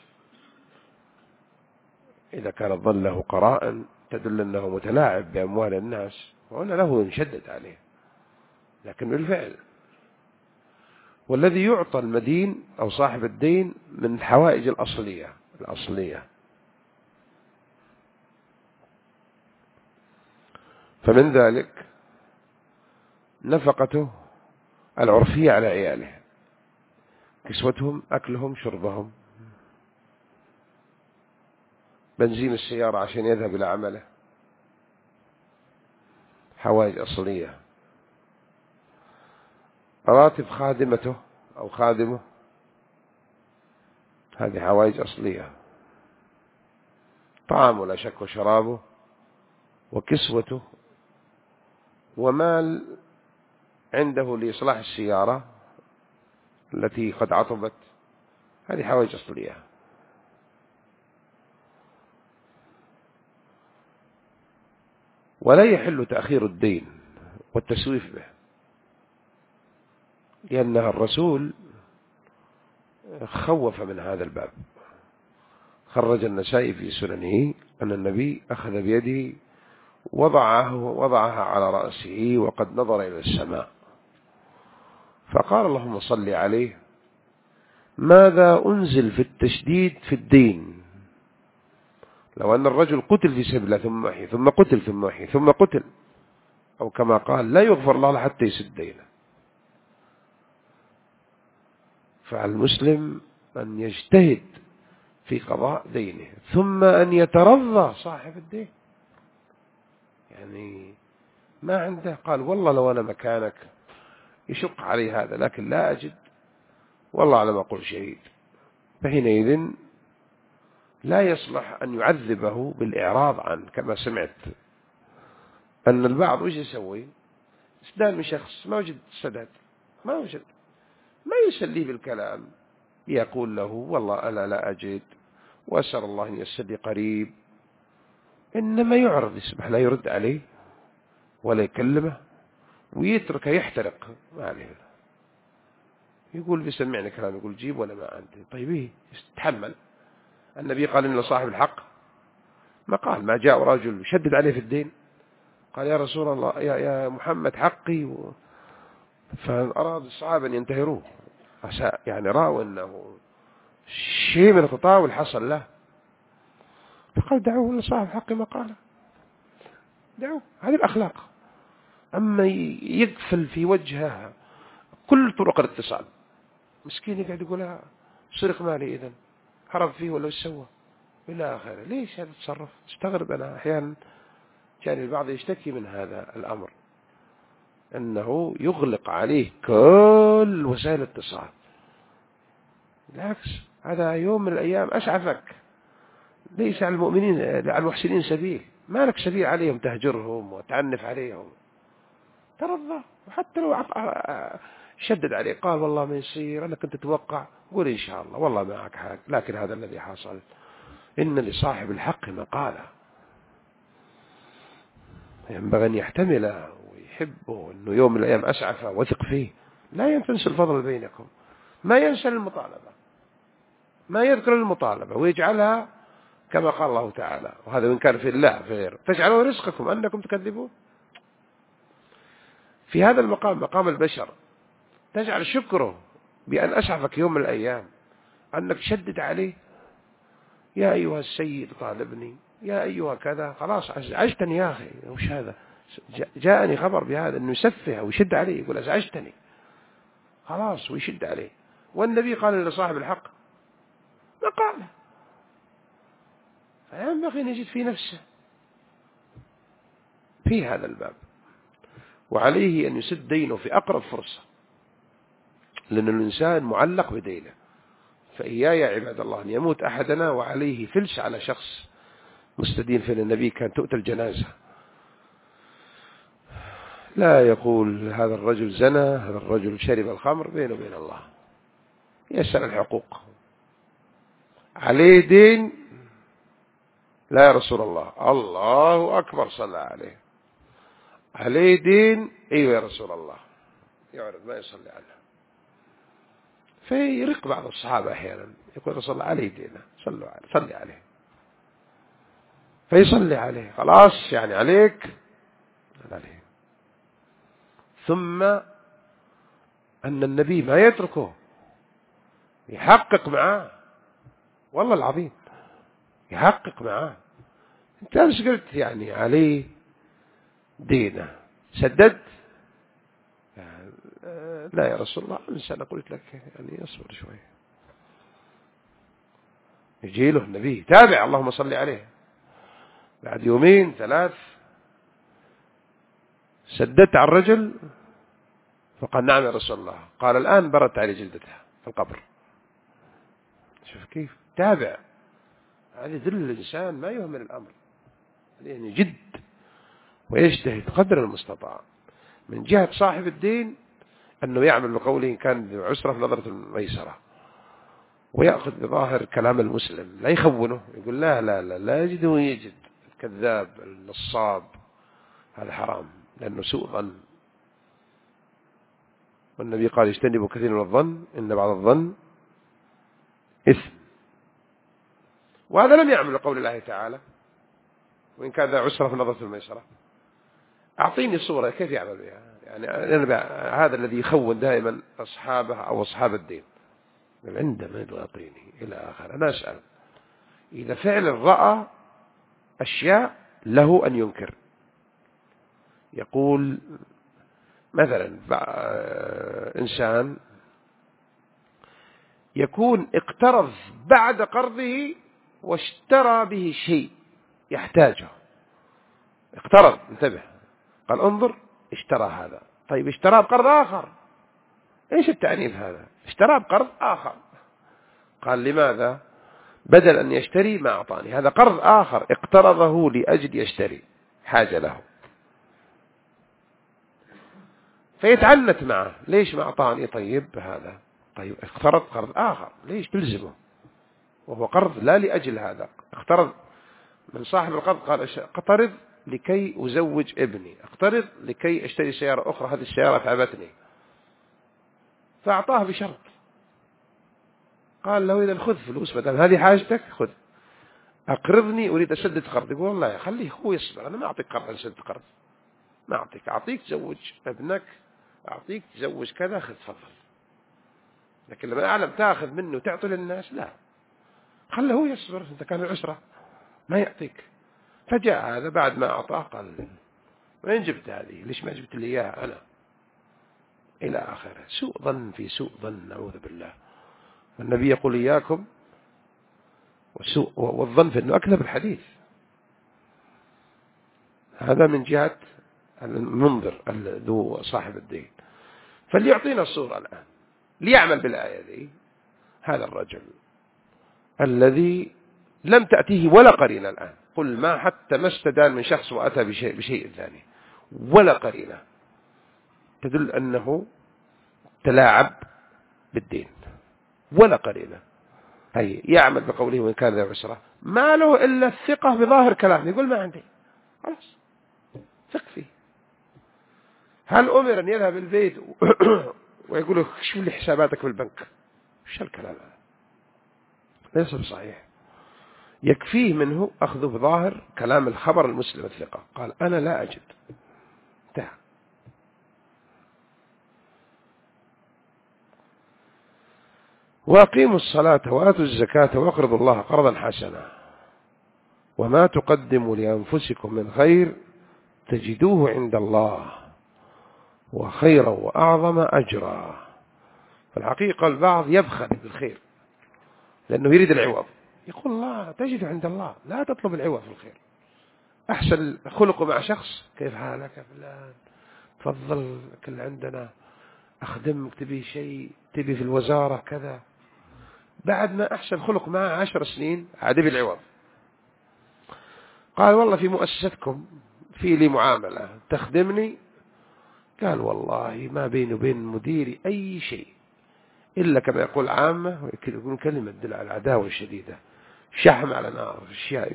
إذا كان الظن له قرائن تدل أنه متلاعب بأموال الناس، وأن له يشدد عليه، لكن بالفعل. والذي يعطى المدين أو صاحب الدين من الحوائج الأصلية. فمن ذلك نفقته العرفية على عياله، كسوتهم، أكلهم، شربهم، بنزين السيارة عشان يذهب إلى عمله، حوائج أصلية. راتب خادمته أو خادمه، هذه حوائج أصلية. طعامه لا شك، وشرابه، وكسوته، ومال عنده لإصلاح السيارة التي قد عطبت، هذه حوائج أصلية. ولا يحل تأخير الدين والتسويف به، لأن الرسول خوف من هذا الباب. خرج النسائي في سننه أن النبي أخذ بيده وضعها على رأسه وقد نظر إلى السماء، فقال اللهم صل عليه. ماذا أنزل في التشديد في الدين؟ لو أن الرجل قتل في سبيل الله ثم أحيي ثم قتل ثم أحيي ثم قتل، أو كما قال لا يغفر الله حتى يسد دينه. فالمسلم أن يجتهد في قضاء دينه، ثم أن يترضى صاحب الدين، يعني ما عنده قال والله لو أنا مكانك يشق علي هذا، لكن لا أجد، والله على ما أقول شهيد. فحينئذ لا يصلح أن يعذبه بالإعراض عنه، كما سمعت أن البعض وش يسوي؟ استدان من شخص ما وجد السداد، ما وجد، ما يسليه بالكلام، يقول له والله أنا لا أجد وأسأل الله أن يسلي قريب، إنما يعرض، يسمح لا يرد عليه ولا يكلمه ويتركه يحترق، ما عليه. يقول بيسمعني كلام، يقول جيب ولا ما عندي. طيب إيه يتحمل؟ النبي قال إن صاحب الحق، ما قال ما جاء رجل يشدد عليه في الدين قال يا رسول الله يا محمد حقي فأراد الصحابة أن ينتهروه، يعني رأوا أنه شيء من التطاول حصل له، فقال دعوه لصاحب حقي ما قاله، دعوه. هذه الأخلاق. أما يقفل في وجهها كل طرق الاتصال، مسكين يقعد يقول سرق مالي إذن هرب فيه ولا وش سوى إلى آخره. ليش هذا التصرف؟ استغرب أنا أحيانا، كان البعض يشتكي من هذا الأمر، أنه يغلق عليه كل وسائل الاتصال. بالعكس، هذا يوم من الأيام أسعفك، ليس على المؤمنين على المحسنين سبيل، ما لك سبيل عليهم تهجرهم وتعنف عليهم، ترضى. وحتى لو شدد عليه قال والله ما يصير أنا كنت أتوقع، قول إن شاء الله والله معك حق، لكن هذا الذي حصل، إن لصاحب الحق مقالة، ينبغي أن يحتمله ويحبه، أنه يوم من الأيام أسعفه وثق فيه، لا ينفنس الفضل بينكم، ما ينسى المطالبة، ما يذكر المطالبة ويجعلها كما قال الله تعالى، وهذا وإن كان في الله في غيره، تجعلوا رزقكم أنكم تكذبون. في هذا المقام، مقام البشر، تجعل شكره بأن أسعفك يوم من الأيام، أنك تشدد عليه، يا أيها السيد طالبني، يا أيها كذا، خلاص أزعجتني يا أخي، وش هذا؟ جاءني خبر بهذا أنه يسفه ويشد عليه، يقول أزعجتني، خلاص ويشد عليه. والنبي قال لصاحب الحق ما قال، فينبغي أن يجد في نفسه في هذا الباب، وعليه أن يسد دينه في أقرب فرصة، لأن الإنسان معلق بدينه. فإياي يا عباد الله أن يموت أحدنا وعليه فلس على شخص مستدين. في النبي كان تؤتى الجنازة لا يقول هذا الرجل زنى، هذا الرجل شرب الخمر، بينه وبين الله يسأل الحقوق، عليه دين، لا يا رسول الله، الله أكبر صلى عليه، عليه دين، أيوة يا رسول الله، يعرض ما يصلي عنه. فيرق بعض الصحابة أحيانا يقول رسول الله عليه دينه، صلي عليه، فيصلي عليه، خلاص يعني عليك عليه. ثم أن النبي ما يتركه، يحقق معاه، والله العظيم يحقق معاه. انت امس قلت يعني عليه دينه، سدد؟ لا يا رسول الله، امس انا قلت لك يعني اصبر شوي. يجي له النبي تابع اللهم صل عليه بعد يومين ثلاث، سددت على الرجل؟ فقال نعم يا رسول الله. قال الآن بردت عليه جلدتها في القبر. شوف كيف تابع. هذا يدل الإنسان ما يهمل الأمر، يعني جد ويجتهد قدر المستطاع. من جهة صاحب الدين أنه يعمل بقوله إن كان عسرة في نظرة الميسرة، ويأخذ بظاهر كلام المسلم، لا يخونه، يقول لا لا لا لا يجد ويجد، الكذاب النصاب، هذا حرام لأنه سوء ظن. والنبي قال اجتنبوا كثير من الظن إن بعض الظن إثم. وهذا لم يعمل قول الله تعالى وإن كان ذا عسرة في نظرة الميسرة. أعطيني صورة كيف يعمل بها، يعني هذا الذي يخون دائما أصحابه أو أصحاب الدين عندما يعطيني إلى آخر. أنا أسأل إذا فعلا رأى أشياء له أن ينكر، يقول مثلا إنسان يكون اقترض بعد قرضه واشترى به شيء يحتاجه، اقترض، انتبه، قال انظر اشترى هذا، طيب اشترى بقرض آخر، ايش التعنيف هذا؟ اشترى بقرض آخر، قال لماذا؟ بدل أن يشتري ما أعطاني، هذا قرض آخر اقترضه لأجل يشتري حاجة له، فيتعنت معه، ليش ما أعطاني؟ طيب هذا، طيب اقترض قرض آخر، ليش تلزمه وهو قرض لا لأجل هذا؟ اقترض من صاحب القرض، قال اقترض لكي أزوج ابني، اقترض لكي اشتري سيارة أخرى، هذه السيارة تعبتني، فأعطاه بشرط، قال له إذا خذ فلوس ما دام هذه حاجتك، خذ، أقرضني أريد أسدد قرض. يقول والله خليه هو يصبر، أنا ما أعطيك قرض أسدد قرض، ما أعطيك تزوج ابنك، أعطيك تزوج كذا، خذ تفضل، لكن لما أعلم تأخذ منه وتعطي للناس لا، خله هو يصبر، أنت كان العسرة ما يعطيك. فجاء هذا بعد ما أعطاه قال وين جبت هذه؟ ليش ما جبت لي إياها أنا؟ إلى آخره. سوء ظن في سوء ظن، نعوذ بالله. والنبي يقول إياكم والظن في أنه أكذب الحديث. هذا من جهة المنظر ذو صاحب الدين. فليعطينا الصورة الآن، ليعمل بالآية ذي هذا الرجل الذي لم تأتيه ولا قرينة الآن، قل ما حتى ما استدان من شخص وأتى بشيء ثاني ولا قرينة تدل أنه تلاعب بالدين، ولا قرينة. أي يعمل بقوله وإن كان ذا عسرة، ما له إلا الثقة بظاهر كلامه، يقول ما عندي، خلاص ثق فيه. هل أمر أن يذهب البيت ويقول له شو لي حساباتك في البنك؟ وش الكلام هذا؟ ليس بصحيح. يكفيه منه أخذ بظاهر كلام الخبر المسلم الثقة، قال أنا لا أجد، انتهى. وأقيموا الصلاة وآتوا الزكاة وأقرضوا الله قرضا حسنا وما تقدموا لأنفسكم من خير تجدوه عند الله وخيرا وأعظم أجرا الحقيقة البعض يبخل بالخير لأنه يريد العوض، يقول الله تجد عند الله، لا تطلب العوض في الخير. أحسن خلقه مع شخص، كيف حالك يا فلان، تفضل كل عندنا، أخدمك، تبي شيء، تبي في الوزارة كذا. بعد ما أحسن خلق معه 10 سنين عاد يبي العوض. قال والله في مؤسستكم في لي معاملة تخدمني، قال والله ما بيني وبين مديري أي شيء إلا كما يقول عامة، يقول كلمة تدل على العداوة الشديدة، شحم على نار، أشياء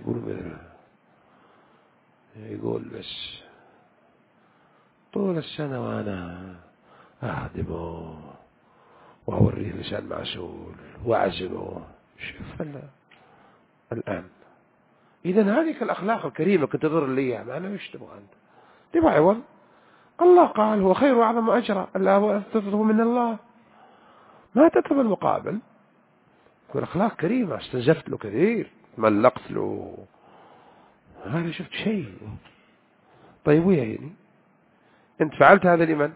يقول بس طول السنة وأنا أخدمه وأوريه لسان معسول وأعزمه. شوف الآن إذن هذه الأخلاق الكريمة كنت تضر لي معنا، وش تبغى أنت؟ تبغى عوض؟ الله قال هو خير وأعظم أجرا، الله تطلبه من الله، ما تطلب المقابل. يكون أخلاق كريمة، استنزفت له كثير، ملقت له، هذا شفت شيء. طيب ويا يعني أنت فعلت هذا لمن؟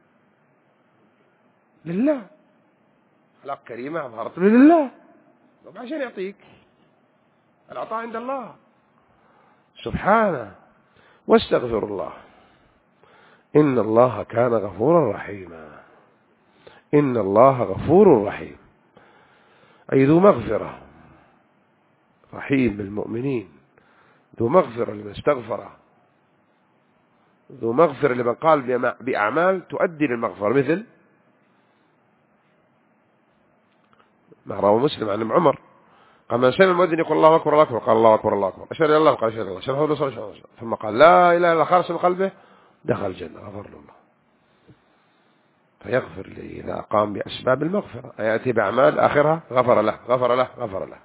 لله. أخلاق كريمة أظهرت له لله، طب عشان يعطيك، العطاء عند الله سبحانه. واستغفر الله إن الله كان غفورا رحيما. إن الله غفور رحيم، أي ذو مغفرة، رحيم بالمؤمنين، ذو مغفرة لمن استغفر، ذو مغفرة لمن قال بأعمال تؤدي للمغفرة، مثل ما روى مسلم عن ابن عمر قال من سمع المؤذن يقول الله أكبر الله أكبر قال الله أكبر الله أكبر، أشهد أن لا إله إلا الله قال أشهد أن لا إله إلا الله، ثم قال لا إله إلا الله خالص من قلبه دخل الجنة، غفر له الله. فيغفر لي إذا قام بأسباب المغفرة، يأتي بأعمال آخرها غفر له غفر له غفر له،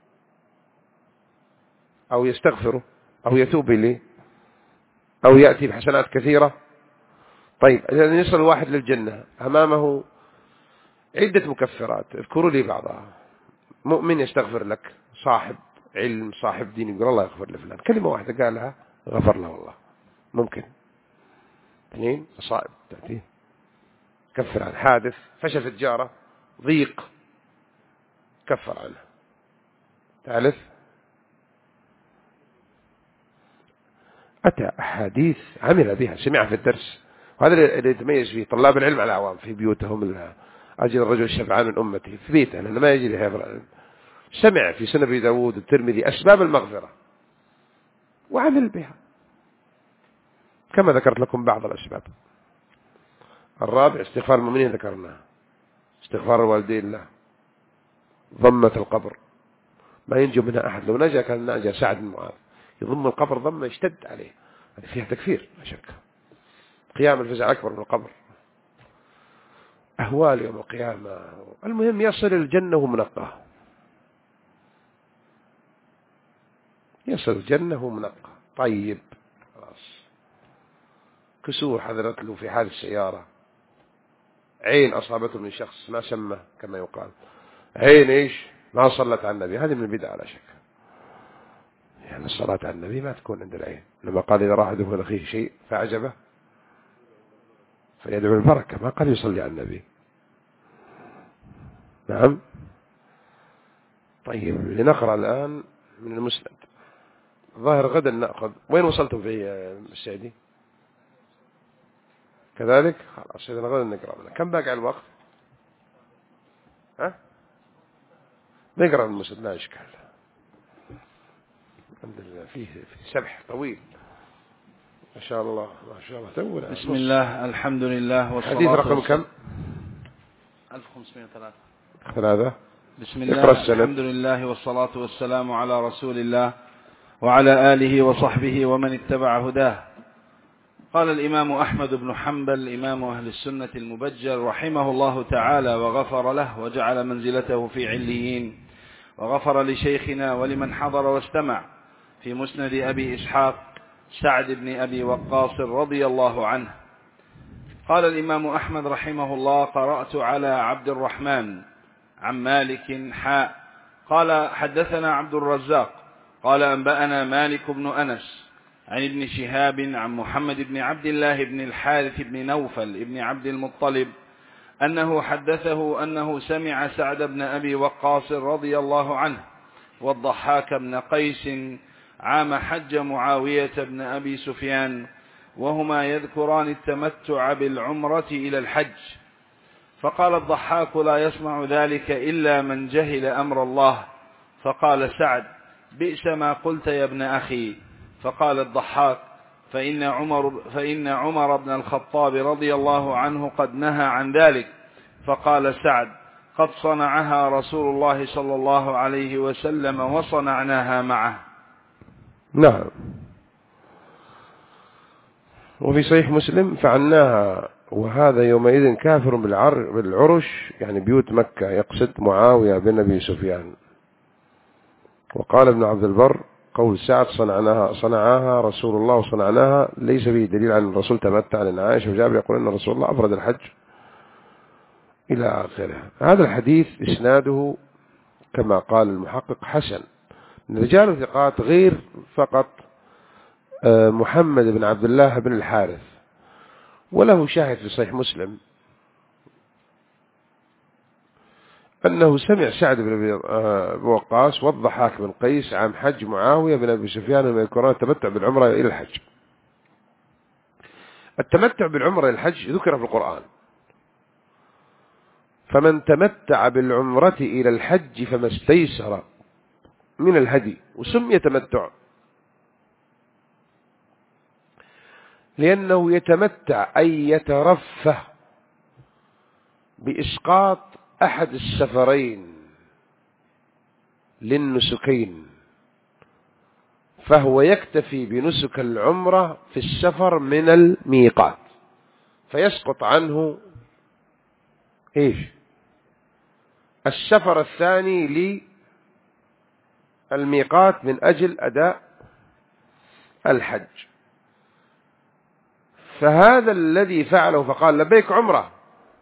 أو يستغفره أو يتوب إليه أو يأتي بحسنات كثيرة. طيب إذا يصل الواحد للجنة أمامه عدة مكفرات، اذكروا لي بعضها. مؤمن يستغفر لك، صاحب علم صاحب دين يقول الله يغفر لفلان، كلمة واحدة قالها غفر له الله. ممكن 2 مصائب تأتيه كفر عن حادث، فشل في التجارة، ضيق كفر عنه. 3 أتى أحاديث عمل بها سمعها في الدرس، وهذا اللي يتميز فيه طلاب العلم على العوام في بيوتهم. أجل الرجل الشبعان من أمته في بيته لأنه ما يجي لهذا العلم، سمع في سنن أبي داود والترمذي أسباب المغفرة وعمل بها كما ذكرت لكم بعض الأسباب. 4 استغفار المؤمنين ذكرناه، استغفار الوالدين له، ضمة القبر ما ينجو منها أحد، لو نجا كان نجا سعد بن معاذ، يضم القبر ضمة يشتد عليه، هذه فيها تكفير لا شك. قيام الفزع أكبر من القبر، أهوال يوم القيامة. المهم يصل الجنة ومنقى، يصل الجنة ومنقى طيب خلاص. كسور حضرت له في حال السيارة، عين أصابته من شخص ما سمى كما يقال، عين إيش ما صلت على النبي، هذه من البدع على شك. يعني الصلاة على النبي ما تكون عند العين، لما قال إذا راح يدخل أخيه شيء فأعجبه فيدعو البركة، ما قال يصلي على النبي. نعم. طيب لنقرأ الآن من المسند. ظاهر غدا نأخذ. وين وصلتم في السعدي كذلك؟ خلاص إذا غدا نقرأ منه. كم باقي الوقت؟ ها نقرأ من المسند لا إشكال، الحمد لله فيه سبح طويل ما شاء الله ما شاء الله. تونا بسم الله الحمد لله والصلاة حديث رقم كم؟ 1503. بسم الله السند. الحمد لله والصلاة والسلام على رسول الله وعلى آله وصحبه ومن اتبع هداه. قال الإمام أحمد بن حنبل إمام أهل السنة المبجل رحمه الله تعالى وغفر له وجعل منزلته في عليين، وغفر لشيخنا ولمن حضر واستمع، في مسند أبي إسحاق سعد بن أبي وقاص رضي الله عنه. قال الإمام أحمد رحمه الله قرأت على عبد الرحمن عن مالك حاء قال حدثنا عبد الرزاق قال أنبأنا مالك بن أنس عن ابن شهاب عن محمد بن عبد الله بن الحارث بن نوفل بن عبد المطلب أنه حدثه أنه سمع سعد بن أبي وقاص رضي الله عنه والضحاك بن قيس عام حج معاوية بن أبي سفيان وهما يذكران التمتع بالعمرة إلى الحج، فقال الضحاك: لا يصنع ذلك إلا من جهل أمر الله. فقال سعد: بئس ما قلت يا ابن أخي. فقال الضحاك: فإن عمر بن الخطاب رضي الله عنه قد نهى عن ذلك. فقال سعد: قد صنعها رسول الله صلى الله عليه وسلم وصنعناها معه. نعم. وفي صحيح مسلم: فعلناها وهذا يومئذ كافر بالعرش، يعني بيوت مكة، يقصد معاوية بن أبي سفيان. وقال ابن عبد البر: قول سعد صنعها رسول الله وصنعناها ليس فيه دليل عن الرسول تمتع، لأن عائشة وجابر يقول أن رسول الله أفرد الحج إلى آخره. هذا الحديث إسناده كما قال المحقق حسن، رجال ثقات غير فقط محمد بن عبد الله بن الحارث، وله شاهد في صحيح مسلم أنه سمع سعد بن أبي وقاص والضحاك بن قيس عام حج معاوية بن أبي سفيان لما يذكرون التمتع بالعمرة إلى الحج. التمتع بالعمرة إلى الحج ذكر في القرآن: فمن تمتع بالعمرة إلى الحج فما استيسر من الهدي. وسمي تمتع لأنه يتمتع أي يترفه بإسقاط أحد السفرين للنسكين، فهو يكتفي بنسك العمرة في السفر من الميقات، فيسقط عنه السفر الثاني للميقات من أجل أداء الحج. فهذا الذي فعله فقال لبيك عمرة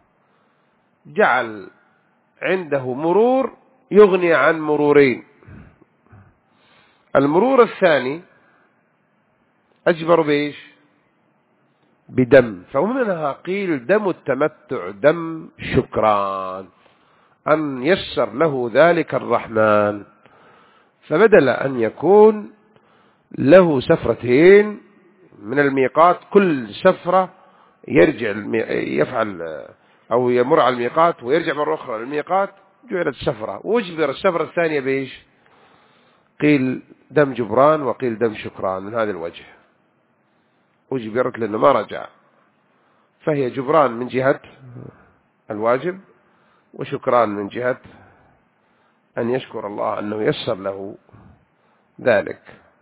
جعل عنده مرور يغني عن مرورين. المرور الثاني أجبر بدم، فمنها قيل دم التمتع دم شكران، أن يسر له ذلك الرحمن، فبدل أن يكون له سفرتين من الميقات كل سفرة يرجع يفعل أو يمر على الميقات ويرجع مرة أخرى للميقات، جعلت سفرة، وأجبر السفرة الثانية قيل دم جبران وقيل دم شكران. من هذا الوجه أجبرت لأنه ما رجع، فهي جبران من جهة الواجب وشكران من جهة أن يشكر الله أنه يسر له ذلك.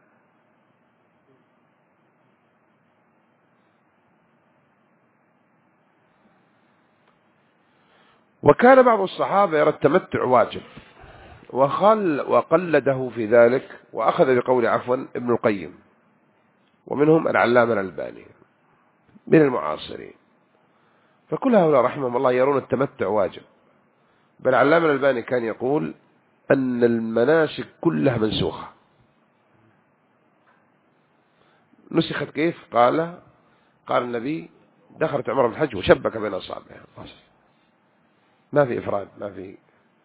وكان بعض الصحابة يرى التمتع واجب وقلده في ذلك، وأخذ بقول ابن القيم، ومنهم العلامة الألباني من المعاصرين. فكل هؤلاء رحمهم الله يرون التمتع واجب، بل العلامة الألباني كان يقول أن المناسك كلها منسوخة. نسخت كيف؟ قال النبي: دخلت عمره بالحج وشبك بين أصابعه، ما في إفراد، ما في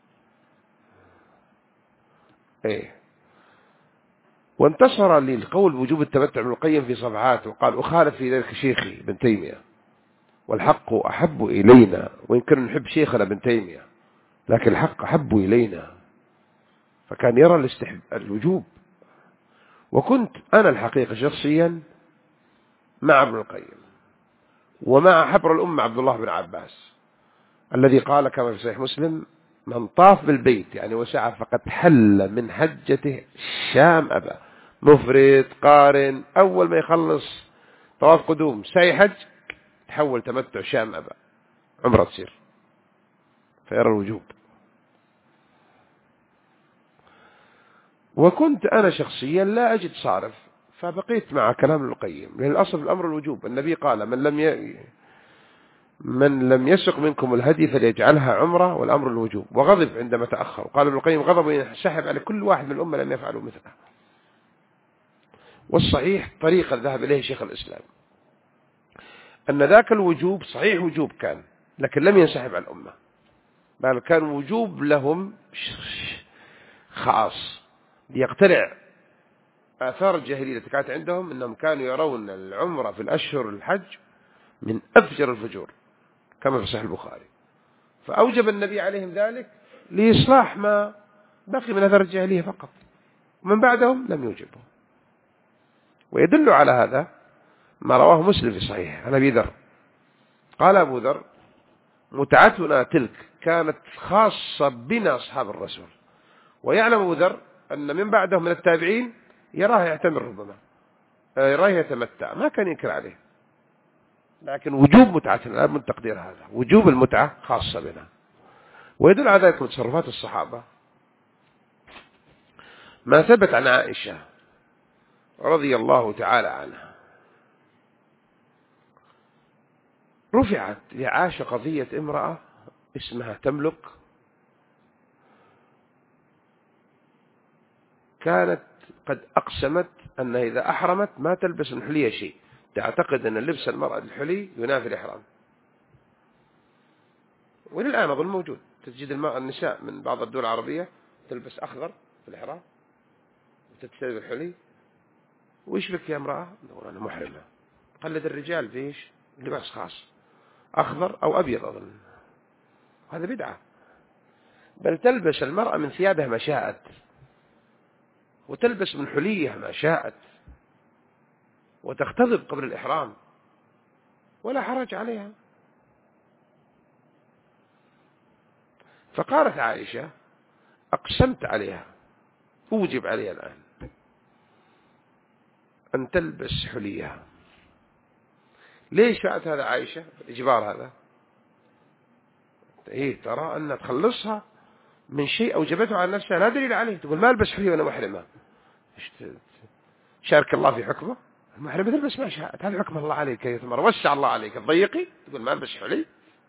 وانتصر للقول بوجوب التمتع ابن القيم في صفحات، وقال: أخالف في ذلك شيخي ابن تيمية، والحق أحب إلينا، وإن كنا نحب شيخنا ابن تيمية لكن الحق أحب إلينا. فكان يرى الوجوب. وكنت أنا الحقيقة شخصيا مع ابن القيم ومع حبر الأمة عبد الله بن عباس الذي قال كما في صحيح مسلم: من طاف بالبيت يعني وسعى فقد حل من حجته شام أبا، مفرد قارن، أول ما يخلص طواف قدوم سعي حج تحول تمتع شام أبا، عمره تصير، فيرى الوجوب. وكنت أنا شخصيا لا أجد صارف، فبقيت مع كلام ابن القيم، لأن الأصل الأمر الوجوب. النبي قال: من لم يسق منكم الهدي فليجعلها عمره، والأمر الوجوب. وغضب عندما تأخر، قال ابن القيم: غضب ينسحب على كل واحد من الأمة لم يفعلوا مثله. والصحيح طريقة ذهب إليه شيخ الإسلام أن ذاك الوجوب صحيح وجوب كان، لكن لم ينسحب على الأمة، بل كان وجوب لهم خاص ليقتلع آثار الجاهلية التي كانت عندهم، أنهم كانوا يرون العمرة في الأشهر الحج من أفجر الفجور كما في صحيح البخاري، فأوجب النبي عليهم ذلك لإصلاح ما بقي من أثار الجاهلية فقط، ومن بعدهم لم يوجبه. ويدل على هذا ما رواه مسلم في صحيح عن أبي ذر قال أبو ذر: متعتنا تلك كانت خاصة بنا أصحاب الرسول. ويعلم أبو ذر أن من بعدهم من التابعين يراه يعتمر، ربما يراه يتمتع، ما كان ينكر عليه، لكن وجوب متعتنا من تقدير هذا، وجوب المتعة خاصة بنا. ويدل على ذلك تصرفات الصحابة ما ثبت عن عائشة رضي الله تعالى عنها. رفعت لعائشة قضية امرأة اسمها تملك، كانت قد أقسمت أن إذا أحرمت ما تلبس من حلية شيء، تعتقد أن لبس المرأة الحلي ينافي الإحرام. وللآن أظن موجود، تجد النساء من بعض الدول العربية تلبس أخضر في الإحرام وتتسلب الحلي. وإيش بك يا امرأة؟ نقول أنا محرمة. قلد الرجال فيش لباس خاص أخضر أو أبيض، أظن هذا بدعة. بل تلبس المرأة من ثيابها ما شاءت، وتلبس من حليها ما شاءت، وتختضب قبل الإحرام ولا حرج عليها. فقالت عائشة: أقسمت عليها، أوجب عليها الآن أن تلبس حليها. ليش فعلت هذا عائشة الإجبار هذا؟ ترى أن تخلصها من شيء أوجبته على نفسها لا دليل عليه. تقول ما ألبس حلي وأنا محرمة، شارك الله في حكمه. المحرمة تلبس ما شاءت، هذا حكم الله عليك، ثم وسع الله عليك تضيقي تقول ما ألبس حلي.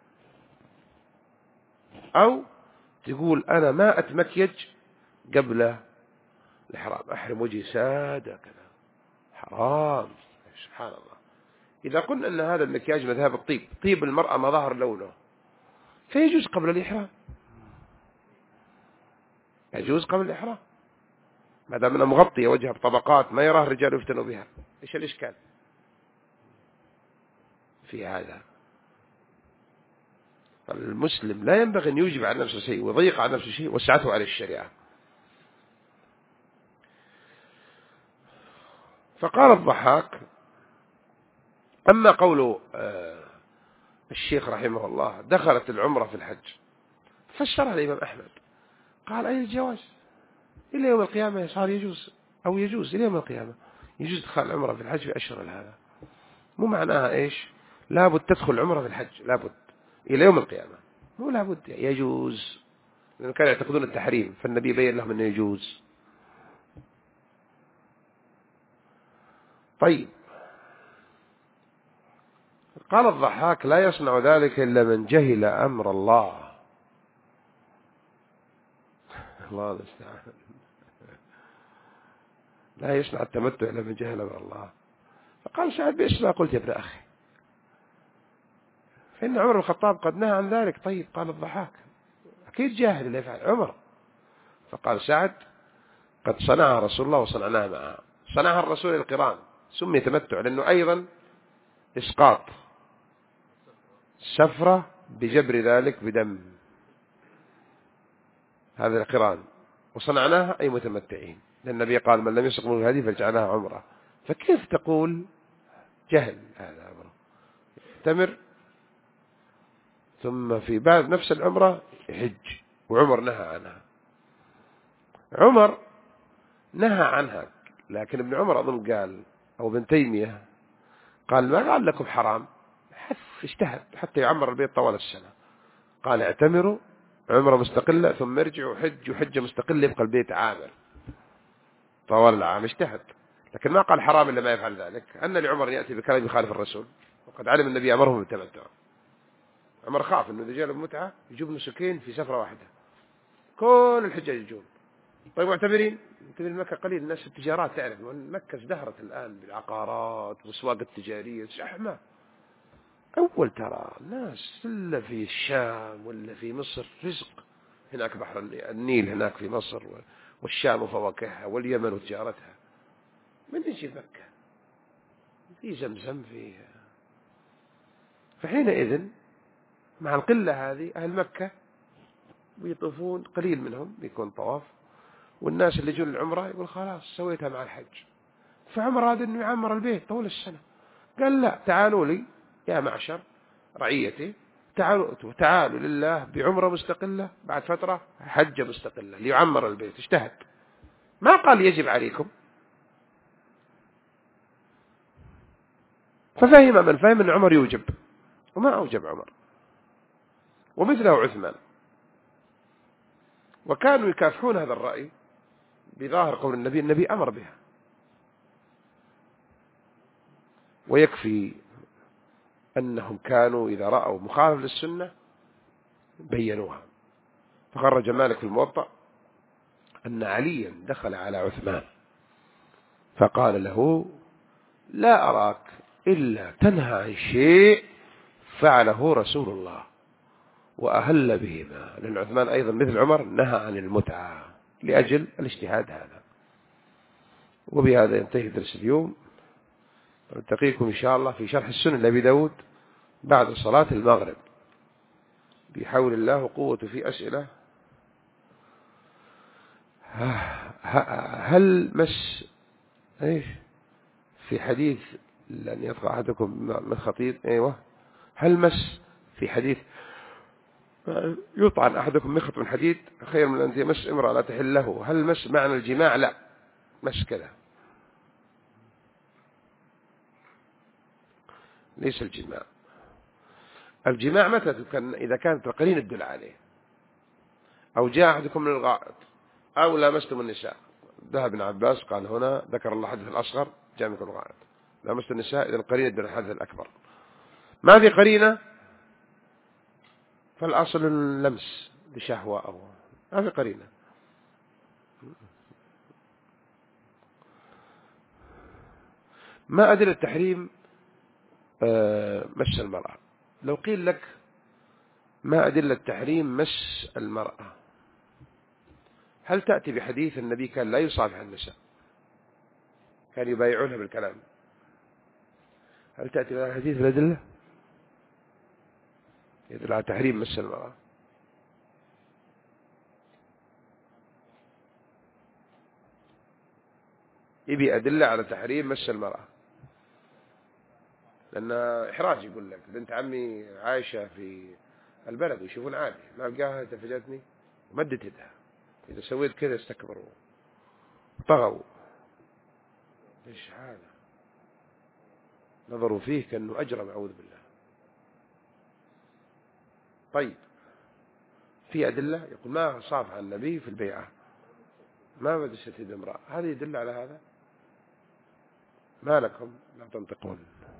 أو تقول أنا ما أتمكيج قبل الإحرام، أحرم وجهي سادة كذا، حرام. سبحان الله. إذا قلنا أن هذا المكياج مذهب الطيب، طيب المرأة ما ظهر لونه، فيجوز قبل الإحرام، يجوز قبل الإحرام ما دام أنها مغطية وجهها بطبقات ما يراه الرجال يفتنوا بها. إيش الإشكال في هذا؟ المسلم لا ينبغي أن يوجب على نفسه شيء ويضيق على نفسه شيء وسعته على الشريعة. فقال الضحاك: أما قول الشيخ رحمه الله دخلت العمرة في الحج، فسرها الإمام أحمد قال: أي الجواز إلى يوم القيامة صار يجوز، أو يجوز إلى يوم القيامة يجوز إدخال العمرة في الحج في أشهر هذا. مو معناها إيش لابد تدخل العمرة في الحج، لابد إلى يوم القيامة، مو لابد، يجوز، لأنه كانوا يعتقدون التحريم فالنبي بين لهم أنه يجوز. طيب، قال الضحاك: لا يصنع ذلك إلا من جهل أمر الله. الله المستعان. لا يصنع التمتع إلا من جهل أمر الله. فقال سعد: بئس ما قلت يا ابن أخي، فإن عمر بن الخطاب قد نهى عن ذلك. طيب، قال الضحاك: أكيد جاهل اللي يفعل عمر. فقال سعد: قد صنعها رسول الله وصنعناها معها. صنعها الرسول القران، سمي تمتع لأنه أيضا إسقاط سفرة بجبر ذلك بدم، هذا القران. وصنعناها أي متمتعين، لأن النبي قال: من لم يسق من الهدي فاجعلها عمرة. فكيف تقول جهل؟ هذا أمره تمر، ثم في بعد نفس العمرة يحج، وعمر نهى عنها. عمر نهى عنها، لكن ابن عمر أظن قال، أو ابن تيمية قال: ما قال لكم حرام، اجتهد حتى يعمر البيت طوال السنة. قال: اعتمروا عمرة مستقلة ثم ارجعوا حج حجة مستقلة يبقى البيت عامر طوال العام. اجتهد، لكن ما قال حرام إلا ما يفعل ذلك. أن لعمر يأتي بكلام يخالف الرسول، وقد علم النبي أمرهم بالتمتع. عمر خاف أنه إذا جاء له متعة يجوب نسكين في سفرة واحدة، كل الحجاج يجوب. طيب، معتبرين مكة قليل، الناس التجارات تعرف مكة ازدهرت الآن بالعقارات والأسواق التجارية، زحمة. أول ترى الناس إلا في الشام ولا في مصر رزق، هناك بحر النيل هناك في مصر، والشام وفواكهها، واليمن وتجارتها. من يجي مكة في زمزم فيها. فحينئذ مع القلة هذه أهل مكة بيطوفون، قليل منهم بيكون طواف، والناس اللي يجون العمرة يقول خلاص سويتها مع الحج. فعمر هذا إنه يعمر البيت طول السنة. قال لا، تعالوا لي يا معشر رعيتي، تعالوا لله بعمرة مستقلة، بعد فترة حجة مستقلة ليعمر البيت. اجتهد، ما قال يجب عليكم. ففهم من فهم أن عمر يوجب، وما أوجب عمر، ومثله عثمان. وكانوا يكافحون هذا الرأي بظاهر قول النبي أمر بها. ويكفي أنهم كانوا إذا رأوا مخالف للسنة بينوها. فخرج مالك في الموطأ أن عليا دخل على عثمان فقال له: لا أراك إلا تنهى عن شيء فعله رسول الله وأهل بهما. لأن عثمان أيضا مثل عمر نهى عن المتعة لأجل الاجتهاد هذا. وبهذا ينتهي درس اليوم. نلتقيكم إن شاء الله في شرح السنن لأبي داود بعد صلاة المغرب بحول الله وقوته. في أسئلة: هل مس إيش في حديث لن يطغى أحدكم من خطيب؟ أيوة. هل مس في حديث يطعن أحدكم مخط من حديد خير من أن يمس امرأة لا تحل له؟ هل مس معنى الجماع؟ لا، مس كذا، ليس الجماع. الجماع متى كان؟ إذا كانت القرينة تدل عليه، أو جاء أحدكم من الغائط، أو لامستم النساء. ذهب ابن عباس قال هنا ذكر الله حدث الأصغر جاء منكم الغائط، لامست النساء إذا القرينة تدل على الحدث الأكبر. ما في قرينة فالأصل اللمس بشهوة، أو ما في قرينة. ما أدل التحريم مس المرأة؟ لو قيل لك ما أدل التحريم مس المرأة، هل تأتي بحديث النبي كان لا يصافح النساء، كان يبايعونها بالكلام؟ هل تأتي بهذا الحديث بالأدلة يدل على تحريم مس المرأة؟ يبي أدلة على تحريم مس المرأة، لأن إحراج. يقول لك بنت عمي عايشة في البلد ويشوفون عادي، ما لقاها تفجتني ومدت يدها، إذا سويت كذا استكبروا طغوا. إيش هذا؟ نظروا فيه كأنه أجرم، أعوذ بالله. طيب، في أدلة يقول ما صافح النبي في البيعة، ما بدست يد امرأة، هذا يدل على هذا؟ ما لكم لا تنطقون؟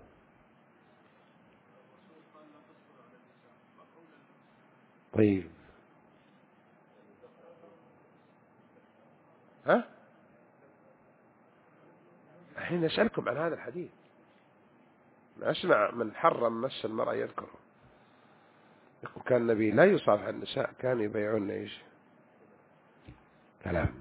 طيب، ها الحين أسألكم عن هذا الحديث. أسمع من حرم مس المرأة يذكره، يقول كان النبي لا يصافح النساء، كانوا يبيعون ايش؟ كلام.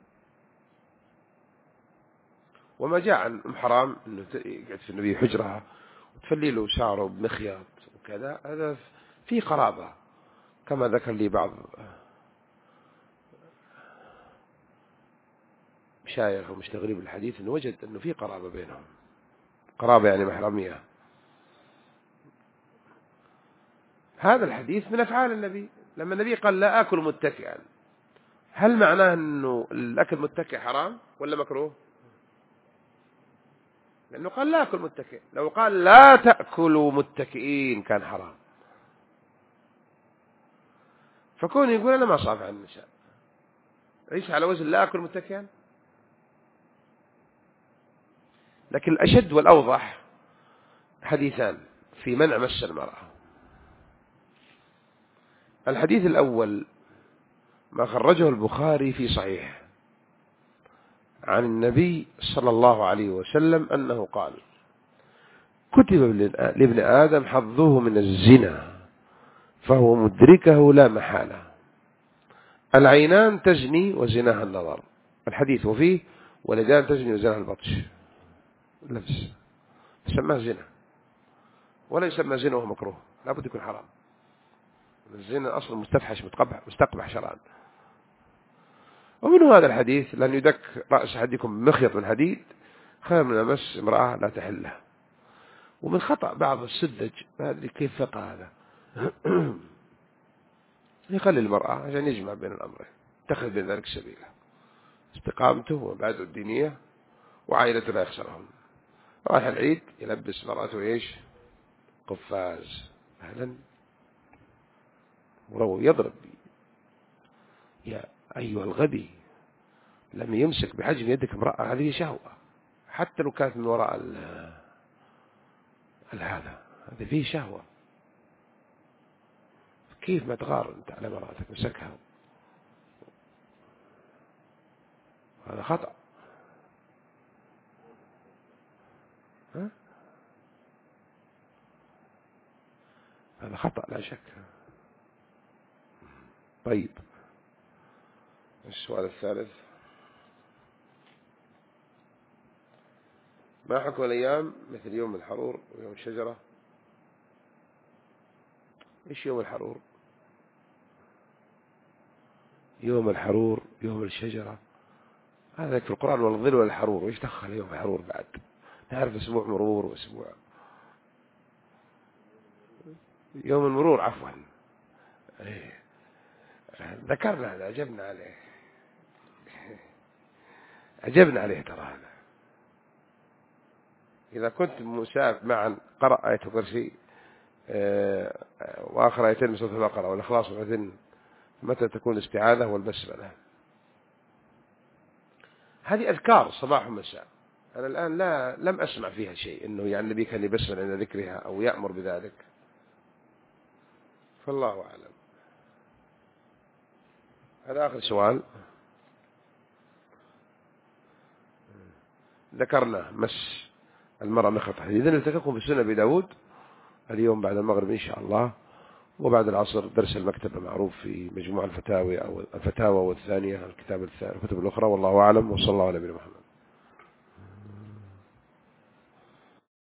وما جاء عن أم حرام انه يقعد في النبي حجرها وتفلي له شعره بمخياط وكذا، هذا في قرابة، كما ذكر لي بعض مشايخ ومشتغلين بالحديث انه وجد انه في قرابة بينهم، قرابة يعني محرمية. هذا الحديث من أفعال النبي، لما النبي قال لا آكل متكئا، هل معناه أنه الأكل متكئ حرام ولا مكروه؟ لأنه قال لا أكل متكئ، لو قال لا تأكلوا متكئين كان حرام. فكون يقول أنا ما صافح النساء، ليس على وزن لا أكل متكئا. لكن الأشد والأوضح حديثان في منع مس المرأة. الحديث الأول ما خرجه البخاري في صحيح عن النبي صلى الله عليه وسلم أنه قال: كتب لابن آدم حظه من الزنا فهو مدركه لا محالة. العينان تزني وزناها النظر، الحديث وفيه واليدان تزني وزناها البطش، اللبس، يسمى زنا ولا يسمى زنا وهو مكروه، لابد يكون حرام. الزنا أصلا مستفحش مستقبح شرعا. ومن هذا الحديث لأن يدك رأس أحدكم بمخيط من حديد خير من أمس امرأة لا تحل له. ومن خطأ بعض السذج هذا كيف فقه هذا يخلي المرأة عشان يجمع بين الأمرين، اتخذ بين ذلك سبيله، استقامته ومبادئه الدينية وعائلته لا يخسرهم. رايح العيد يلبس مرأته ايش؟ قفاز أهلا، ولو يضرب يا أيها الغبي لم يمسك بحجم يدك امرأة، هذه شهوة حتى لو كانت من وراء هذا فيه شهوة. كيف ما تغار أنت على مرأتك مسكها؟ هذا خطأ. هذا خطأ لا شك. طيب السؤال الثالث: ما حكم الأيام مثل يوم الحرور ويوم الشجرة؟ إيش يوم الحرور؟ يوم الحرور يوم الشجرة هذا في القرآن، والظل والحرور، وإيش دخل يوم الحرور بعد؟ نعرف أسبوع مرور وأسبوع يوم المرور عفوا. ذكرنا هذا، عجبنا عليه ترى هذا. إذا كنت مسافر معا قرأ آية الكرسي وآخر آيتين من سورة البقرة والإخلاص والعذن، متى تكون الاستعاذة والبسملة؟ هذه أذكار صباح ومساء. أنا الآن لم أسمع فيها شيء إنه يعني النبي كان يبسمل عند ذكرها أو يأمر بذلك، فالله أعلم. هذا آخر سؤال ذكرنا، مس المرأة مخطة. إذن نلتقيكم في سنة أبي داود اليوم بعد المغرب إن شاء الله، وبعد العصر درس المكتبة معروف في مجموع الفتاوى والثانية الكتاب الثاني الكتب الأخرى، والله أعلم، وصلى الله على نبينا محمد.